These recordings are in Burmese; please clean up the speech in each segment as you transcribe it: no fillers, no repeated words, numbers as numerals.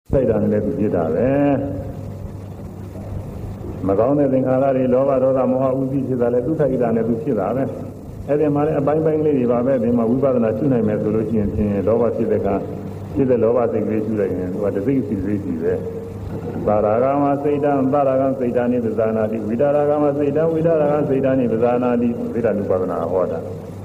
စိတ်ဓာတ်နဲ့သူဖြစ်တာပဲမကောင်းတဲ့သင်္ခါရတွေလောဘဒေါသမောဟဥသိဖြစ်တာလည်းသူထိုက်တာနဲ့သူဖြစ်တာပဲအဲ့ဒီမှာလည်းအပိုင်းပိုင်းလေးတွေပါပဲဒီမှာဝိပဿနာရှုနိုင်မယ်ဆိုလို့ရှိရင်ဖြင့်လောဘဖြစ်တဲ့ကဖြစ်တဲ့လောဘစိတ်ကလေးရှုလိုက်ရင်သူကတသိစိတ်စိတ်ကြီးပဲပါရဂမစိတ်တံပါရဂံစိတ်တံနိပဇာနာတိဝိတာရဂမစိတ်တံဝိတာရဂံစိတ်တံနိပဇာနာတိဝိတာနုပါဒနာဟောတာ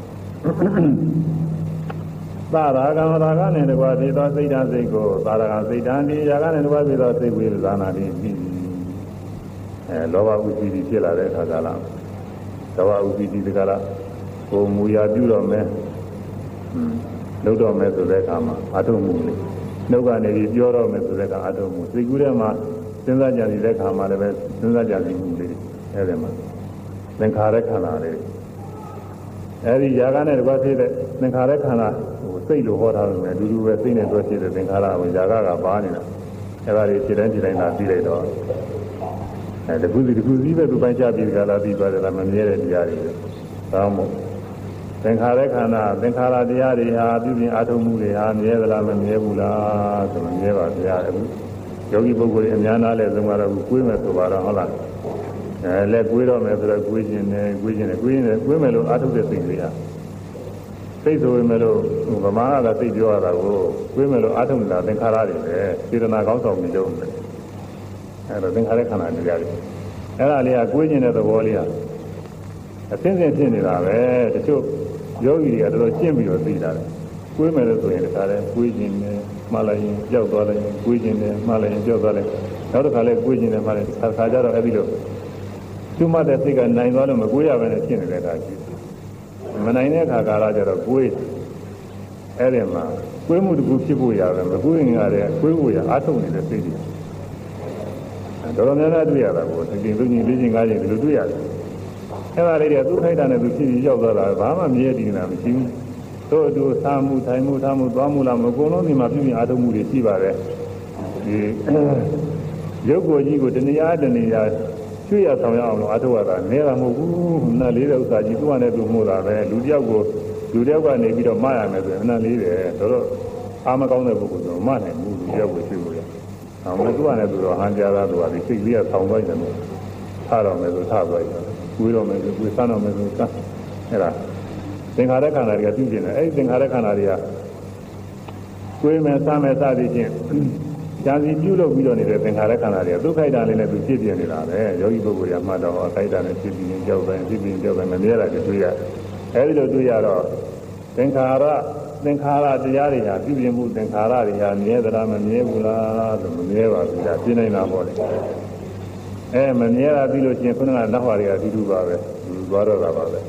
သာရဂံရာဂနဲ့တကွာဖြစ်သောစိတ်ဓာတ်စိတ်ကိုသာရဂံစိတ်ဓာတ်ဒီရာဂနဲ့တကွာဖြစ်သောစိတ်ဝိပဇာနာတိပြီးလောဘဥစ္စည်းဖြစ်လာတဲ့အခါကလားလောဘဥစ္စည်းဒီကလားကိုမူရာပြုတော့မယ်လုပ်တော့မယ်ဆိုတဲ့အခါမှာအထုံးမှုလေနှုတ်ကနေပြီးပြောတော့မယ်ဆိုတဲ့အခါအထုံးမှုစိတ်ကူးထဲမှာစဉ်းစားကြံနေတဲ့အခါမှာလည်းပဲစဉ်းစားကြံမှုလေးအဲဒီမှာသင်္ခါရခန္ဓာလေးအဲဒီຢာကနဲ့တကွာဖြစ်တဲ့သင်္ခါရခန္ဓာစိတ်လိုဟောထားလို့မယ်လူလူပဲစိတ်နဲ့တွဲဖြစ်တဲ့သင်္ခါရကိုຢာကပါနေတာအဲဒါတွေဖြစ်တိုင်းဖြစ်တိုင်းသာပြီးလိုက်တော့တခုစီပဲသူပိုင်းချပြီးကြလာပြီးပါတယ်လားမမြဲတဲ့တရားတွေဒါမှမဟုတ်သင်္ခါရခန္ဓာသင်္ခါရတရားတွေဟာပြုပြင်အားထုတ်မှုတွေဟာမြဲသလားမမြဲဘူးလားဆိုတော့မြဲပါဗျာအခုယောဂီပုဂ္ဂိုလ်တွေအများနာလဲဆုံးကတော့ကိုယ်မယ်ဆိုပါတော့ဟုတ်လားလက်ကိုယ်တော့မယ်ဆိုတော့ကိုယ်ခြင်းနဲ့ကိုယ်မယ်လို့အားထုတ်တဲ့စိတ်တွေဟာစိတ်ဆိုရင်မလို့ဗမာကစိတ်ပြောရတာကိုကိုယ်မယ်လို့အားထုတ်နေတာသင်္ခါရတွေပဲစေတနာကောင်းဆောင်ပြီးလုပ်တယ်အဲ့တော့သင်္ခါရခန္ဓာတရားတွေအဲ့ဒါလေးကကိုယ်ခြင်းတဲ့သဘောလေးဟာအသိစိတ်ဖြစ်နေတာပဲတချို့ယောဂီတွေကတော်တော်ရှင်းပြီးတော့သိတာတယ်ကိုယ်မယ်လို့ဆိုရင်တခါလဲကိုယ်ခြင်းနဲ့မှားလိုက်ရင်ကြောက်သွားလိုက်ရင်ကိုယ်ခြင်းနဲ့မှားလိုက်ရင်ကြောက်သွားလိုက်နောက်တစ်ခါလဲကိုယ်ခြင်းနဲ့မှားလိုက်ခါကြတော့အဲ့ဒီလိုကျွမတဲ့စိတ်ကနိုင်သွားလို့မကိုယ်ရပဲနဲ့ဖြစ်နေတဲ့အခါကြီးမနိုင်တဲ့အခါကာလကျတော့ကိုယ်အဲ့ဒီမှာကိုယ်မှုတစ်ခုဖြစ်ဖို့ရတယ်မကိုယ်ရင်ရတဲ့ကိုယ်ကိုရအားထုတ်နေတဲ့စိတ်တွေတော်တော်များများတွေ့ရတာကိုသင်္ကြန်လူကြီး၄ချိန်၅ချိန်ဒီလိုတွေ့ရတယ်အဲ့ဒါလေးတွေသူ့ထိုက်တာနဲ့သူဖြစ်ပြီးရောက်သွားတာဘာမှမမြဲတည်နေတာမရှိဘူးတို့တို့သာမှုထိုင်မှုထားမှုသွားမှုလာမအကုန်လုံးဒီမှာပြည့်ပြည့်အားထုတ်မှုတွေရှိပါတယ်ဒီရုပ်ကိုယ်ကြီးကိုတဏှာရွှေ့ရဆောင်ရအောင်လို့အားထုတ်ရတာနဲတာမဟုတ်ဘူးနားလေးတဲ့ဥစ္စာကြီးသူ့အနေနဲ့သူမှုတာပဲလူတယောက်ကနေပြီးတော့မှားရမယ်ဆိုရင်နားလေးတယ်တော့အားမကောင်းတဲ့ပုဂ္ဂိုလ်ဆိုမှနိုင်ဘူးလူတယောက်ကိုရွှေ့လို့ရအောင်လို့သူ့အနေနဲ့သူတော့ဟန်ကြားတာသူကဒီစိတ်လေးကဆောင်းသွားတယ်လို့ထားတော့မယ်ဆိုထားသွားတယ်ကိုယ်တော့မယ်ကိုယ်ဆန်းတော့မယ်ဆိုဆန်းအဲ့ဒါသင်္ခါရခန္ဓာတွေကပြုကျင်တယ်အဲ့ဒီသင်္ခါရခန္ဓာတွေကကိုယ်မယ်ဆန်းမယ်စသည်ဖြင့်ဉာဏ်စီပြုလုပ်ပြီးတော့နေတဲ့သင်္ခါရခန္ဓာတွေကဒုက္ခိတလေးနဲ့သူဖြစ်ပြနေတာပဲယောဂီပုဂ္ဂိုလ်ကမှတ်တော့ခိုက်တာနဲ့ဖြစ်ပြီးရင်ကြောက်တယ်ဖြစ်ပြီးရင်ကြောက်တယ်မမြဲတာတွေ့ရအဲဒီလိုတွေ့ရတော့သင်္ခါရတရားတွေဟာပြုပြင်မှုသင်္ခါရတွေဟာမြဲသလားမမြဲဘူးလားဆိုမမြဲပါဘူးကြာပြင်းနေတာပေါ့လေမမြဲတာပြီးလို့ချင်းခုနကနောက်ဟာတွေကအတူတူပါပဲသွားတော့တာပါပဲ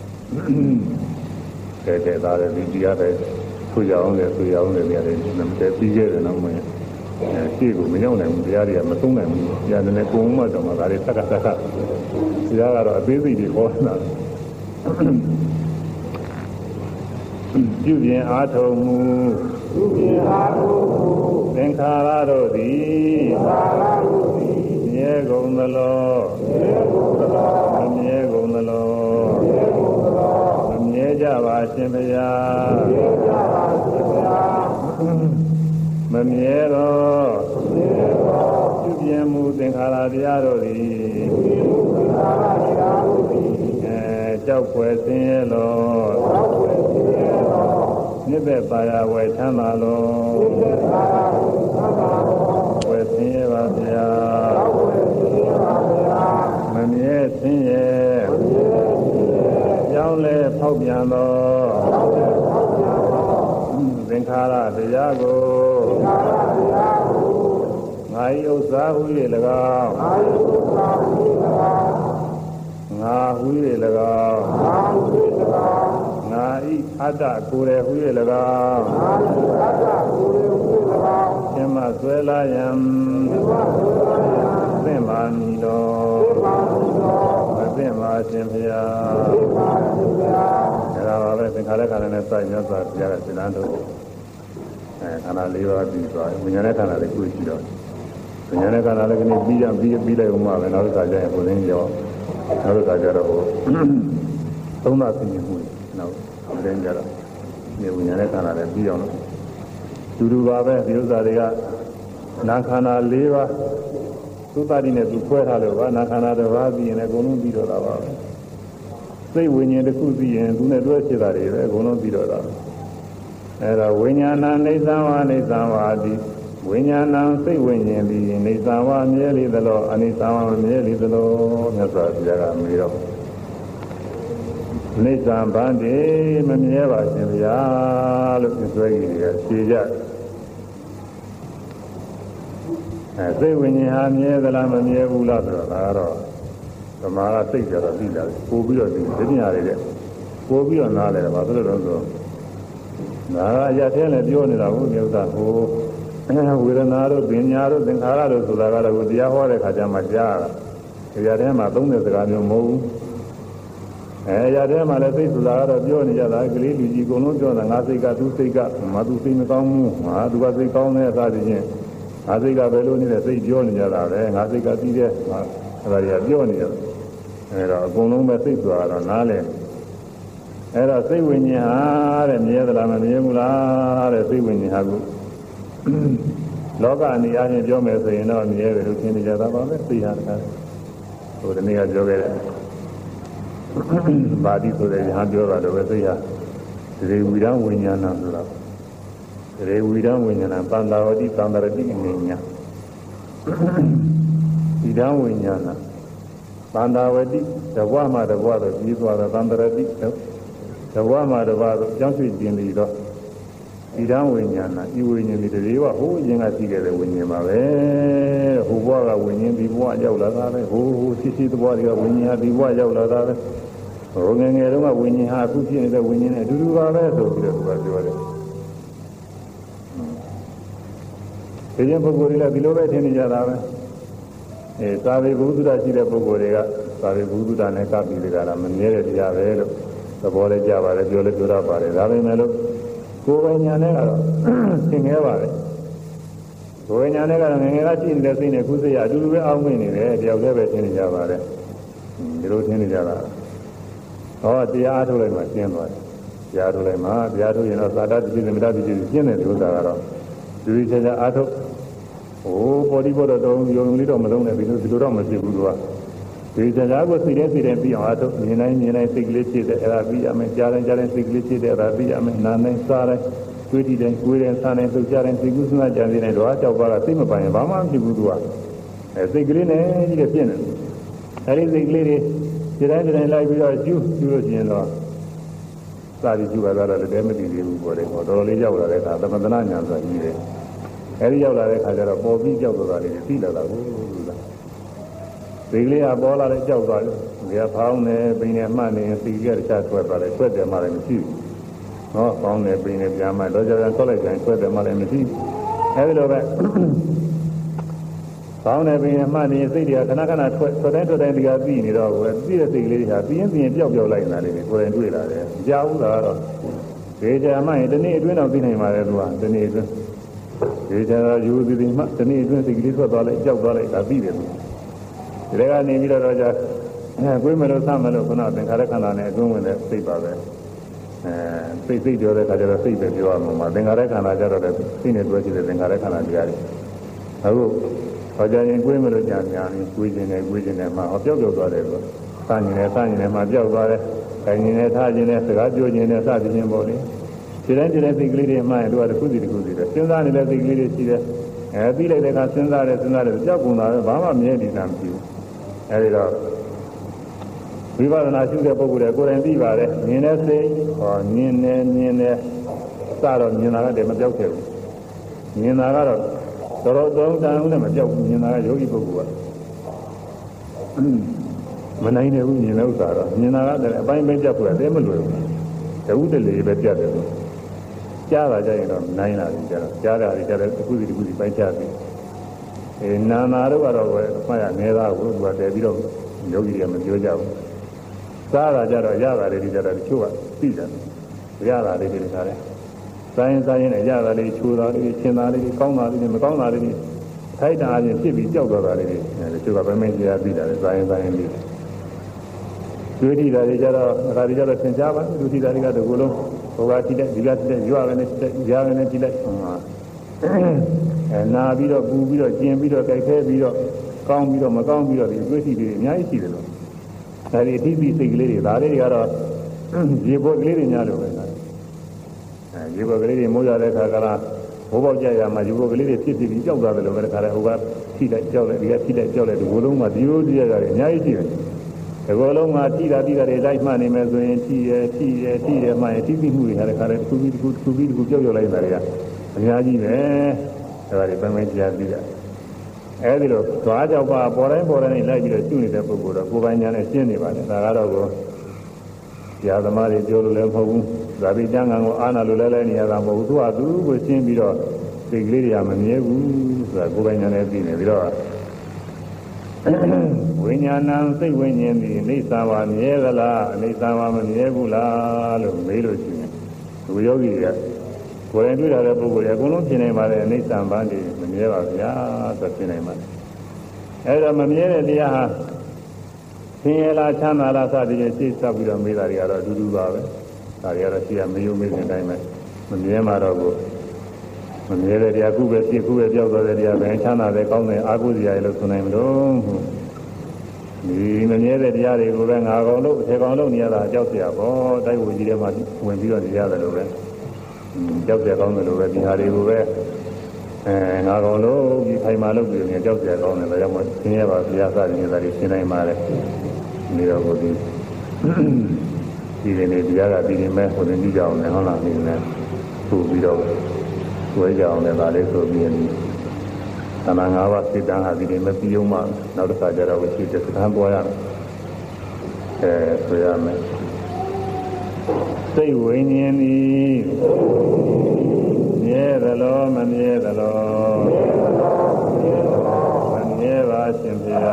ကဲဒါလည်းဒီတရားတွေဆိုရအောင်လေနေရာတွေနမတဲ့ပြီးခဲ့တယ်နော်မင်းရှေ့ကိုမရောက်နိုင်ဘူးတရားတွေကမသုံးနိုင်ဘူးတရားတွေနဲ့ပုံမှန်တော့မှဒါတွေသက်ကတရားကတော့အသေးစိတ်တွေဟောတာပြုပြင်အားထုတ်မှုသင်္ခါရတို့သည်မြဲကုန်သလောမမြဲကုန်သလောမမြဲကြပါရှင်ဗျာမမြဲတော့ပြုပြင်မှုသင်္ခါရတရားတို့သည်ကြောက်ဖွယ်ဆင်းရဲလို့နိဗ္ဗာန်ပါရဝယ်ချမ်းသာလို့ဝယ်ဆင်းရဲပါဗျာမမြဲဆင်းရဲကြောင်းလဲဖောက်ပြန်သောသင်္ခါရတရားကိုငါ၏ဥစ္စာဟု၍၎င်းငါဟု၍၎င်းငါဤအတ္တကိုယ်ရဟု၍၎င်းရှင်မဆွဲလာယံသင်ပါမည်တော်မသင်ပါရှင်ဖျားဒါပါပဲသင်္ခါရခန္ဓာနဲ့စိုက်ရသွားပြရတဲ့သင်္ဍန်းတို့ခန္ဓာ၄ပါးပြီးသွားဝိညာဉ်နဲ့ခန္ဓာလေးကိုရှိတော့ဝိညာဉ်နဲ့ခန္ဓာလေးကနေပြီးလိုက်ဦးမှာပဲနောက်တစ်ခါကျရင်ကိုယ်ရင်းရောနောက်တစ်ခါကျတော့သုံးသသိဉ္ဇမှုနောက်ကိုယ်ရင်းကြတော့ဒီဝိညာဉ်နဲ့ခန္ဓာလေးပြီးအောင်လို့တူတူပါပဲဒီဥစ္စာတွေကနာခန္ဓာ၄ပါးသုတ္တတိနဲ့သူခွဲထားလို့ပါနာခန္ဓာတစ်ပါးသိရင်လည်းအကုန်လုံးပြီးတော့တာပါစိတ်ဝိညာဉ်တစ်ခုသိရင်သူနဲ့တွဲဖြစ်တာတွေပဲအကုန်လုံးပြီးတော့တာအဲဒါဝိညာဏအိသံဝအိသံဝါတိဝိညာဏစိတ်ဝိညာဉ်သည်အိသံဝမြဲလေသလိုအနိသံဝမြဲလေသလိုမြတ်စွာဘုရားကမေးတော့အိသံဗန္တိမမြဲပါရှင်ဗျာလို့ပြောကြီးတွေကဖြေကြစိတ်ဝိညာဉ်ဟာမြဲသလားမမြဲဘူးလားဆိုတော့ဒါကတော့သမားကစိတ်ကြတော့ပြီးတာပို့ပြီးတော့ဒီပညာတွေတဲ့ပို့ပြီးတော့နားလဲတယ်ဘာလို့လဲတော့ဆိုဒါကအရာထဲနဲ့ပြောနေတာဟုတ်မြတ်စွာဟိုဝေဒနာတို့ပညာတို့သင်္ခါရတို့ဆိုတာကတော့တရားဟောတဲ့ခါကျမှကြားတာအရာထဲမှာသုံးတဲ့စကားမျိုးမဟုတ်ဘူးအရာထဲမှာလည်းစိတ်ဆိုတာကတော့ပြောနေကြတာကလေးလူကြီးအကုန်လုံးပြောတာငါစိတ်ကသူ့စိတ်ကမသူစိတ်မကောင်းဘူးငါသူကစိတ်ကောင်းတဲ့အသားချင်းငါစိတ်ကဘယ်လိုနေတဲ့စိတ်ပြောနေကြတာပဲငါစိတ်ကပြီးတဲ့အဲ့ဒါတွေကပြောနေတယ်အဲ့တော့အကုန်လုံးပဲစိတ်ဆိုတာတော့နားလဲအဲ့တော့စိတ်ဝိညာဉ်ဟာတဲ့မြဲသလားမမြဲဘူးလားတဲ့စိတ်ဝိညာဉ်ဟာကိုလောကအနေအချင်းပြောမယ်ဆိုရင်တော့မြဲတယ်လို့ထင်နေကြတာပါပဲသိရတာဟိုဒီနေ့ကပြောခဲ့တဲ့ဘာတိဆိုတဲ့ညာပြောတာတော့ပဲသိရဒီဝိရဝိညာဏဆိုတာဒီဝိရဝိညာဏပန္တာဝတိသံတရတိအနေညာဒီဓာဝိညာဏပန္တာဝတိတဘဝမှာတဘဝတော့ပြီးသွားတော့သံတရတိတဘဝမှာတဘဝတော့ကြောင်းရွှေ့ခြင်းပြီးတော့ဒီဓာဝိညာဏဤဝိညာဉ်ဒီတွေကဟိုအရင်ကရှိခဲ့တဲ့ဝိညာဉ်ပါပဲဟိုဘဝကဝိညာဉ်ဒီဘဝရောက်လာတာပဲဟိုရှိရှိသဘဝတွေကဝိညာဉ်ဟာဒီဘဝရောက်လာတာပဲဟိုငယ်ငယ်တုန်းကဝိညာဉ်ဟာအခုဖြစ်နေတဲ့ဝိညာဉ်နဲ့အတူတူပါပဲဆိုပြီးတော့သူကပြောတယ်ဒီရင်ပုဂ္ဂိုလ်တွေလည်းဒီလိုပဲထင်နေကြတာပဲသာဝေဘုဒ္ဓရှိတဲ့ပုဂ္ဂိုလ်တွေကသာဝေဘုဒ္ဓနဲ့ကပ်ပြီးကြတာမမြဲတဲ့တရားပဲလို့သဘောလည်းကြပါတယ်ပြောလည်းပြောရပါတယ်ဒါပေမဲ့လို့ကိုယ်ပညာနဲ့ကတော့သင်ခဲ့ပါတယ်ကိုယ်ပညာနဲ့ကတော့ငယ်ငယ်ကရှိနေတဲ့စိတ်နဲ့ခုစိတ်ရအတူတူပဲအောင်းမိနေတယ်တယောက်တည်းပဲထင်နေကြပါတယ်ဒီလိုထင်နေကြတာဟောတရားအားထုတ်လိုက်မှရှင်းသွားတယ်တရားထုတ်လိုက်မှတရားထုတ်ရင်တော့သာတတိပိသမတတိပိရှင်းတဲ့ဥစ္စာကတော့ဒီလိုချာချာအားထုတ်ဟိုပေါ်ဒီပေါ်တော့ယုံလေးတော့မလုံးနဲ့ဒီလိုတော့မဖြစ်ဘူးသူကဒီချာချာကိုစိတ်နဲ့ပြီးအောင်အားထုတ်မြင်တိုင်းစိတ်ကလေးဖြစ်တဲ့အဲ့ဒါပြီးရမယ်ကြားတိုင်းစိတ်ကလေးဖြစ်တဲ့အဲ့ဒါပြီးရမယ်နားတိုင်းစားတိုင်းတွေးတည်တိုင်းကိုယ်တိုင်းစားတိုင်းသုတ်ကြတိုင်းစိတ်ကူးစဉ်းစားကြံနေတိုင်းတော့ကြောက်ပါကစိတ်မပိုင်ဘာမှမဖြစ်ဘူးသူကစိတ်ကလေးနဲ့ကြီးတဲ့ပြင်းတယ်အဲဒီစိတ်ကလေးတွေဒီတိုင်းလိုက်ပြီးတော့ကျူးလို့ရှိရင်တော့စာရီကျူးရတာလည်းတည်းမသိသေးဘူးပေါ်တယ်တော်တော်လေးရောက်လာတဲ့အခါသမထနာညာဆိုတာကြီးတယ်အဲဒီရောက်လာတဲ့အခါကျတော့ပေါ်ပြီးကြောက်သွားတာလေးသိလာတာကိုဒီကလေးကပေါ်လာတဲ့ကြောက်သွားတယ်ဒီကဖောင်းနေပိန်နေမှတ်နေစီကတခြားထွက်သွားတယ်ထွက်တယ်မှလည်းမရှိဘူးဟောဖောင်းနေပိန်နေပြန်မှတော့ကြပြန်ထွက်လိုက်ပြန်ထွက်တယ်မှလည်းမရှိဘူးအဲဒီလိုပဲဖောင်းနေပိန်နေမှတ်နေစိတ်တွေကခဏခဏထွက်တိုင်းဒီကပြီးနေတော့သိတဲ့စိတ်ကလေးတွေဟာပြင်းပျောက်လိုက်နေတာလေးတွေကိုယ်တိုင်တွေ့လာတယ်ကြားဘူးလားတော့ဒီကြမ်းမှရင်ဒီနေ့အတွင်းတော့သိနိုင်ပါတယ်သူကဒီနေ့အတွင်းဒီကြမ်းယူသည်မှဒီနေ့အတွင်းစိတ်ကလေးထွက်သွားလိုက်ကြောက်သွားလိုက်ဒါပြီးတယ်သူဒီကနေပြီးတော့ကြာကိုယ်မလို့စမလို့ခုနသင်္ခါရခန္ဓာနဲ့အတွင်းဝင်တဲ့စိတ်ပါပဲစိတ်ပြောတဲ့အခါကျတော့စိတ်ပဲပြောရမှာသင်္ခါရခန္ဓာကျတော့လည်းစိတ်နဲ့တွဲကြည့်တဲ့သင်္ခါရခန္ဓာတရားတွေအခုဟောကြရင်ကိုယ်မလို့ကြာများနေကိုယ်ခြင်းနဲ့မှဟောပျောက်သွားတယ်လို့စဉ္နေနဲ့မှပျောက်သွားတယ်ခိုင်နေထားခြင်းနဲ့စကားပြောခြင်းနဲ့စသည်ချင်းပေါ့လေဒီတိုင်းစိတ်ကလေးတွေမှရင်တို့ကတစ်ခုစီပဲစဉ်းစားနေတဲ့စိတ်ကလေးတွေရှိတယ်ပြီးလိုက်တဲ့အခါစဉ်းစားတယ်ကြောက်ကုန်တာပဲဘာမှမြဲနေတာမရှိဘူးအဲဒီတော့ဝိပဿနာရှုတဲ့ပုဂ္ဂိုလ်တွေကိုယ်တိုင်သိပါတယ်မြင်တဲ့စိတ်ဟောမြင်တယ်စတော့မြင်တာကတည်းကမပြောက်ခဲ့ဘူးမြင်တာကတော့တော်တော်တန်ဦးနဲ့မပြောက်ဘူးမြင်တာကယောဂီပုဂ္ဂိုလ်ကမနိုင်နေဘူးမြင်တဲ့ဥစ္စာတော့မြင်တာကတည်းကအပိုင်းပိုင်းပြတ်ဖို့တည်းမလွယ်ဘူးတဝုတလေပဲပြတ်တယ်လို့ကြားတာကြရင်တော့နိုင်လာတယ်ကြားတာတွေကြားတယ်တစ်ခုစီပိုင်းချပြီးနာနာတို့ကတော့ပဲအမှတ်ရနေသားကိုသူကတည်ပြီးတော့ယောဂီတွေကမပြောကြဘူးစားတာကြတော့ရတာလေးတွေကြတော့တချို့ကသိတယ်ရတာလေးတွေထားတယ်စားရင်နဲ့ရတာလေးချိုးတာလေးရှင်းတာလေးကောင်းတာလေးမကောင်းတာလေးထိုက်တာအချင်းဖြစ်ပြီးကြောက်သွားတာလေးတွေတချို့ကပဲမင်းကြီးရသိတယ်စားရင်လေးတွေ့ထိတာတွေကြတော့ဒါတွေကြတော့သင်ကြားပါလူထိတာတွေကတကူလုံးဟိုကထိတဲ့ဒီကထိတဲ့ရွာကနေထိတဲ့ကြားကနေထိတဲ့နာပြီးတော့ပူပြီးတော့ကျင်ပြီးတော့ကြိုက်ခဲပြီးတော့ကောင်းပြီးတော့မကောင်းပြီးတော့ဒီအတွေ့အထိတွေအများကြီးရှိတယ်လို့အဲဒီအသိစိတ်ကလေးတွေဒါလေးတွေကတော့ရေပေါ်ကလေးတွေများလို့ပဲရေပေါ်ကလေးတွေမိုးရတဲ့ခါကလာဘိုးပေါက်ကြရမှာရေပေါ်ကလေးတွေဖြစ်ပြီးကြောက်သွားတယ်လို့ပဲခါတယ်ဟိုကထိလိုက်ကြောက်လိုက်ဒီကထိလိုက်ကြောက်လိုက်ဒီဘလုံးမှာဒီလိုတည်းရတယ်အများကြီးရှိတယ်ဒီဘလုံးမှာထိတာတွေလိုက်မှနေမယ်ဆိုရင်ထိရမှရင်ထိပြီးမှုတွေခါတယ်တစ်ခုပြီးကြောက်ကြောက်လိုက်တာတွေကအများကြီးပဲဒါတွေပန်းကြားပြီးတာအဲဒီလိုသွားကြောက်ပါပေါ်တိုင်းလိုက်ပြီးတော့ကျွနေတဲ့ပုဂ္ဂိုလ်တော့ကိုယ်ပိုင်ညာနဲ့ရှင်းနေပါတယ်ဒါကတော့ကိုဆရာသမားတွေပြောလို့လည်းမဟုတ်ဘူးဇာတိကျမ်းဂန်ကိုအားနာလို့လည်းနေရတာမဟုတ်ဘူးသူကသူကိုရှင်းပြီးတော့စိတ်ကလေးတွေကမမြဲဘူးဆိုတာကိုယ်ပိုင်ညာနဲ့ပြီးနေပြီးတော့ဝိညာဏစိတ်ဝိညာဉ်ဒီအိဋ္ဌာဝမြဲသလားအိဋ္ဌာဝမမြဲဘူးလားလို့မေးလို့ရှိရင်ဒီယောဂီတွေကကိုယ်တိုင်တွေ့ရတဲ့ပုဂ္ဂိုလ်တွေအကုန်လုံးဖြစ်နေပါတယ်အိဋ္ဌာဘာတွေမမြဲပါဗျာဆိုဖြစ်နေပါတယ်အဲဒါမမြဲတဲ့တရားဟာဆင်းရဲလားချမ်းသာလားစသည်ဖြင့်ရှင်းဆက်ပြီးတော့မေးတာတွေကတော့အတူတူပါပဲဒါတွေကတော့ရှိရမေးရုံမေးတဲ့အတိုင်းပဲမမြဲမှာတော့ကိုမမြဲတဲ့တရားခုပဲဖြစ်ခုပဲပြောက်သွားတဲ့တရားပဲချမ်းသာတဲ့ကောင်းတဲ့အာဟုဇရာတွေလို့ဆိုနိုင်မလို့ဒီမမြဲတဲ့တရားတွေကိုပဲငါကောင်လို့အထေကောင်လို့နေရတာကြောက်เสียပေါ့တိုက်ဝကြီးထဲမှာဝင်ပြီးတော့နေရတယ်လို့ပဲကြောက်เสียကောင်းတယ်လို့ပဲဒီဟာတွေကိုပဲငါကောင်လို့ဒီခိုင်မာလို့ပြီးနေကြောက်เสียကောင်းတယ်လည်းရောက်မှသင်ရပါဗျာစသည်နေတာတွေရှင်းနိုင်ပါတယ်နေတော့ကိုဒီနေ့တရားကဒီနေ့မဲ့ဟိုတင်ကြည့်ကြအောင်လည်းဟုတ်လားဒီနေ့ပို့ပြီးတော့ဝဲကြအောင်လည်းဒါလေးဆိုပြီးရင်သဏ္ဍာန်၅ပါးစိတ်တန်းဟာဒီနေ့မဲ့ပြီးအောင်မှနောက်တစ်ခါကျတော့ဝိရှိတဲ့စကားပေါ်ရတယ်ဆိုရမယ်စိတ်ဝိညာဉ်ဤမြဲသလားမမြဲသလားမမြဲပါရှင်ဗျာ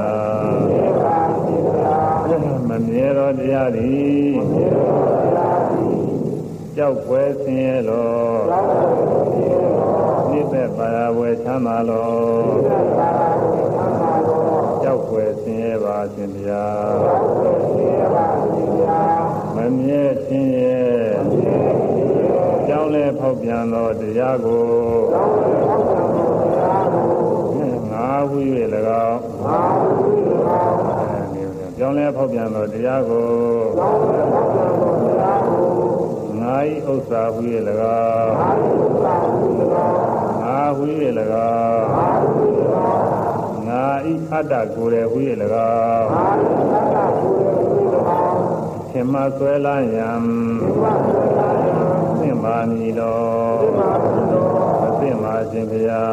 မမြဲသောတရားသည်ကြောက်ွယ်ဆင်းရဲလောနိဗ္ဗာန်ပါရဝယ်ချမ်းသာလောကြောက်ွယ်ဆင်းရဲပါရှင်ဗျာမမြဲခြင်းရဲ့ကြောင်းလဲဖောက်ပြန်သောတရားကိုငါဟု၍၎င်းကြောင်းလဲဖောက်ပြန်သောတရားကိုငါ၏ဥစ္စာဟု၍၎င်းငါဟု၍၎င်းငါ၏အတ္တကိုယ်ရဟု၍၎င်းသင်္မဆွဲလာယံသင်္မာမီတော်သင်္မာရှင်ဗျာ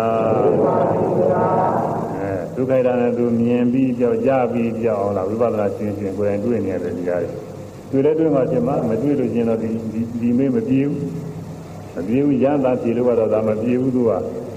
ဒုက္ခိတနဲ့သူမြင်ပြီးကြောက်ကြပြီးကြောက်အောင်လားဝိပဿနာရှင်းရှင်းကိုယ်တိုင်တွေ့နေရတယ်ဒီကားတွေတွေ့တဲ့တွေ့မှရှင်မမတွေ့လို့ရှင်တော့ဒီမေးမပြေဘူးရမ်းသာပြေလို့ကတော့ဒါမပြေဘူးသူက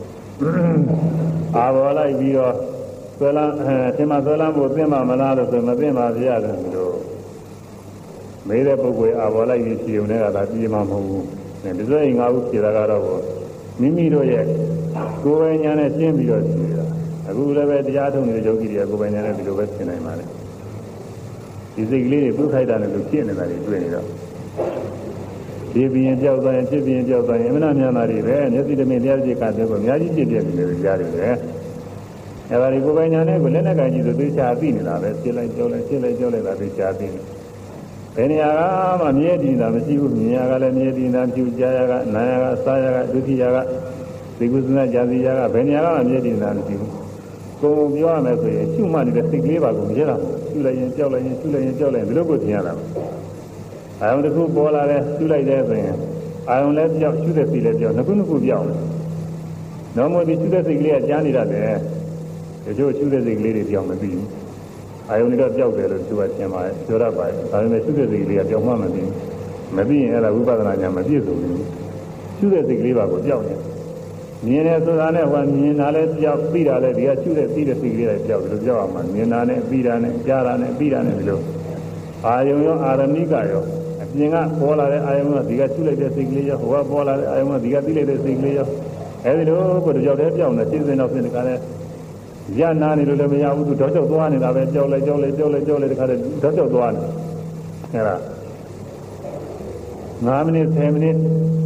အာဘောလိုက်ပြီးတော့ဆွဲလန်းသင်္မာဆွဲလန်းဖို့သင်္မာမလားလို့ဆိုမသင်္မာပြရတယ်လို့မေးတဲ့ပုဂ္ဂိုလ်အာဘောလိုက်ပြီးဖြေုံနေတာဒါပြေမှာမဟုတ်ဘူးဒီစွဲငါ့ဦးဖြေတာကတော့မိမိတို့ရဲ့ကိုယ်ပိုင်ဉာဏ်နဲ့ရှင်းပြီးတော့ဖြေတာအခုလည်းပဲတရားထုံးနေတဲ့ယောဂီတွေကကိုယ်ပိုင်ဉာဏ်နဲ့ဒီလိုပဲရှင်းနိုင်ပါလေဒီစိတ်ကလေးတွေပုခိုက်တာနဲ့သူဖြစ်နေတာတွေတွေ့နေတော့ဒီပြင်းကြောက်သွားရင်ဖြစ်ပြင်းကြောက်သွားရင်အမှန်တရားနာတွေပဲမျက်စိတမင်တရားကြီးကတဲ့ကိုအများကြီးဖြစ်ပြနေတယ်ကြားတယ်ပဲအဲဒါဒီကိုယ်ပိုင်ဉာဏ်နဲ့ကိုလက်နဲ့ကကြည့်ဆိုသိချာသိနေတာပဲဖြစ်လိုက်ကြောက်လိုက်ဖြစ်လိုက်ကြောက်လိုက်တာသိချာသိနေဘယ်နေရာကမှမြဲတည်တာမရှိဘူးမြင်ရကလည်းမြဲတည်တာဖြူကြားရကနားရကစားရကဒုတိယကသိကုသနာကြာစီရကဘယ်နေရာကမှမြဲတည်တာမရှိဘူးကိုယ်ပြောရမယ်ဆိုရင်ရှုမှတ်နေတဲ့စိတ်ကလေးပါကိုမြဲတာရှုလိုက်ရင်ကြောက်လိုက်ရင်ရှုလိုက်ရင်ကြောက်လိုက်ရင်ဘယ်လိုကိုသင်ရတာလဲအာယုံတစ်ခုပေါ်လာတယ်ရှုလိုက်တယ်ဆိုရင်အာယုံလည်းကြောက်ရှုတဲ့စိတ်လည်းကြောက်နှစ်ခုပြောင်းတယ်နော်မို့ဒီရှုတဲ့စိတ်ကလေးကကြားနေတတ်တယ်တချို့ရှုတဲ့စိတ်ကလေးတွေပြောင်းမပြီးဘူးအာယုန်တွေတော့ပြောက်တယ်လို့သူကသင်ပါတယ်ပြောရပါတယ်ဒါပေမဲ့ရှုတဲ့စိတ်ကလေးကပြောင်းမှမသိဘူးမသိရင်အဲ့ဒါဝိပဿနာဉာဏ်မပြည့်စုံဘူးရှုတဲ့စိတ်ကလေးပါကိုပြောက်နေမြင်တယ်ဆိုတာနဲ့ဟောမြင်တာလည်းပြောက်ပြီးတာလည်းဒီကရှုတဲ့ပြီးတဲ့စိတ်ကလေးတွေပြောက်တယ်လို့ပြောရမှာမြင်တာနဲ့ပြီးတာနဲ့ကြားတာနဲ့ပြီးတာနဲ့ဒီလိုအာယုံရောအာရမိကရောအပြင်ကပေါ်လာတဲ့အာယုံကဒီကရှုလိုက်တဲ့စိတ်ကလေးရောဟိုကပေါ်လာတဲ့အာယုံကဒီကသိလိုက်တဲ့စိတ်ကလေးရောအဲဒီလိုကိုယ်တကြောက်တဲ့ပြောက်နေစိတ်စဉ်တော့စိတ်ကလည်းရနာနေလို့လည်းမရဘူးသူတော့ကြောက်သွားနေတာပဲကြောက်လိုက်တခါတည်းတော့ကြောက်သွားနေအဲ့ဒါ9မိနစ်10မိနစ်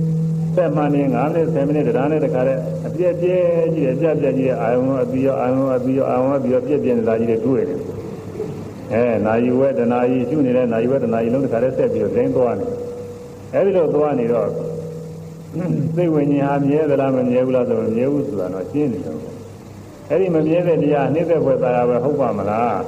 ဆက်မှနေ9မိနစ်10မိနစ်တရားနဲ့တခါတည်းအပြည့်ပြည့်ကြီးတယ်ပြက်ပြက်ကြီးတဲ့အာယုံအပြီးရောအာယုံအပြီးရောအာယုံအပြီးရောပြည့်ပြည့်နေတာကြီးတွေတွေ့တယ်နာယီဝဲတနာယီရှုနေတဲ့နာယီဝဲတနာယီလုံးတခါတည်းဆက်ပြီးတော့ဒိန်းသွားနေအဲဒီလိုသွားနေတော့သိဝိညာဉ်ဟာမြဲသလားမမြဲဘူးလားဆိုတော့မမြဲဘူးဆိုတာတော့ရှင်းနေတော့အဲဒီမမြဲတဲ့တရားနှိမ့်သက်ဖွယ်သားပဲဟုတ်ပါမလား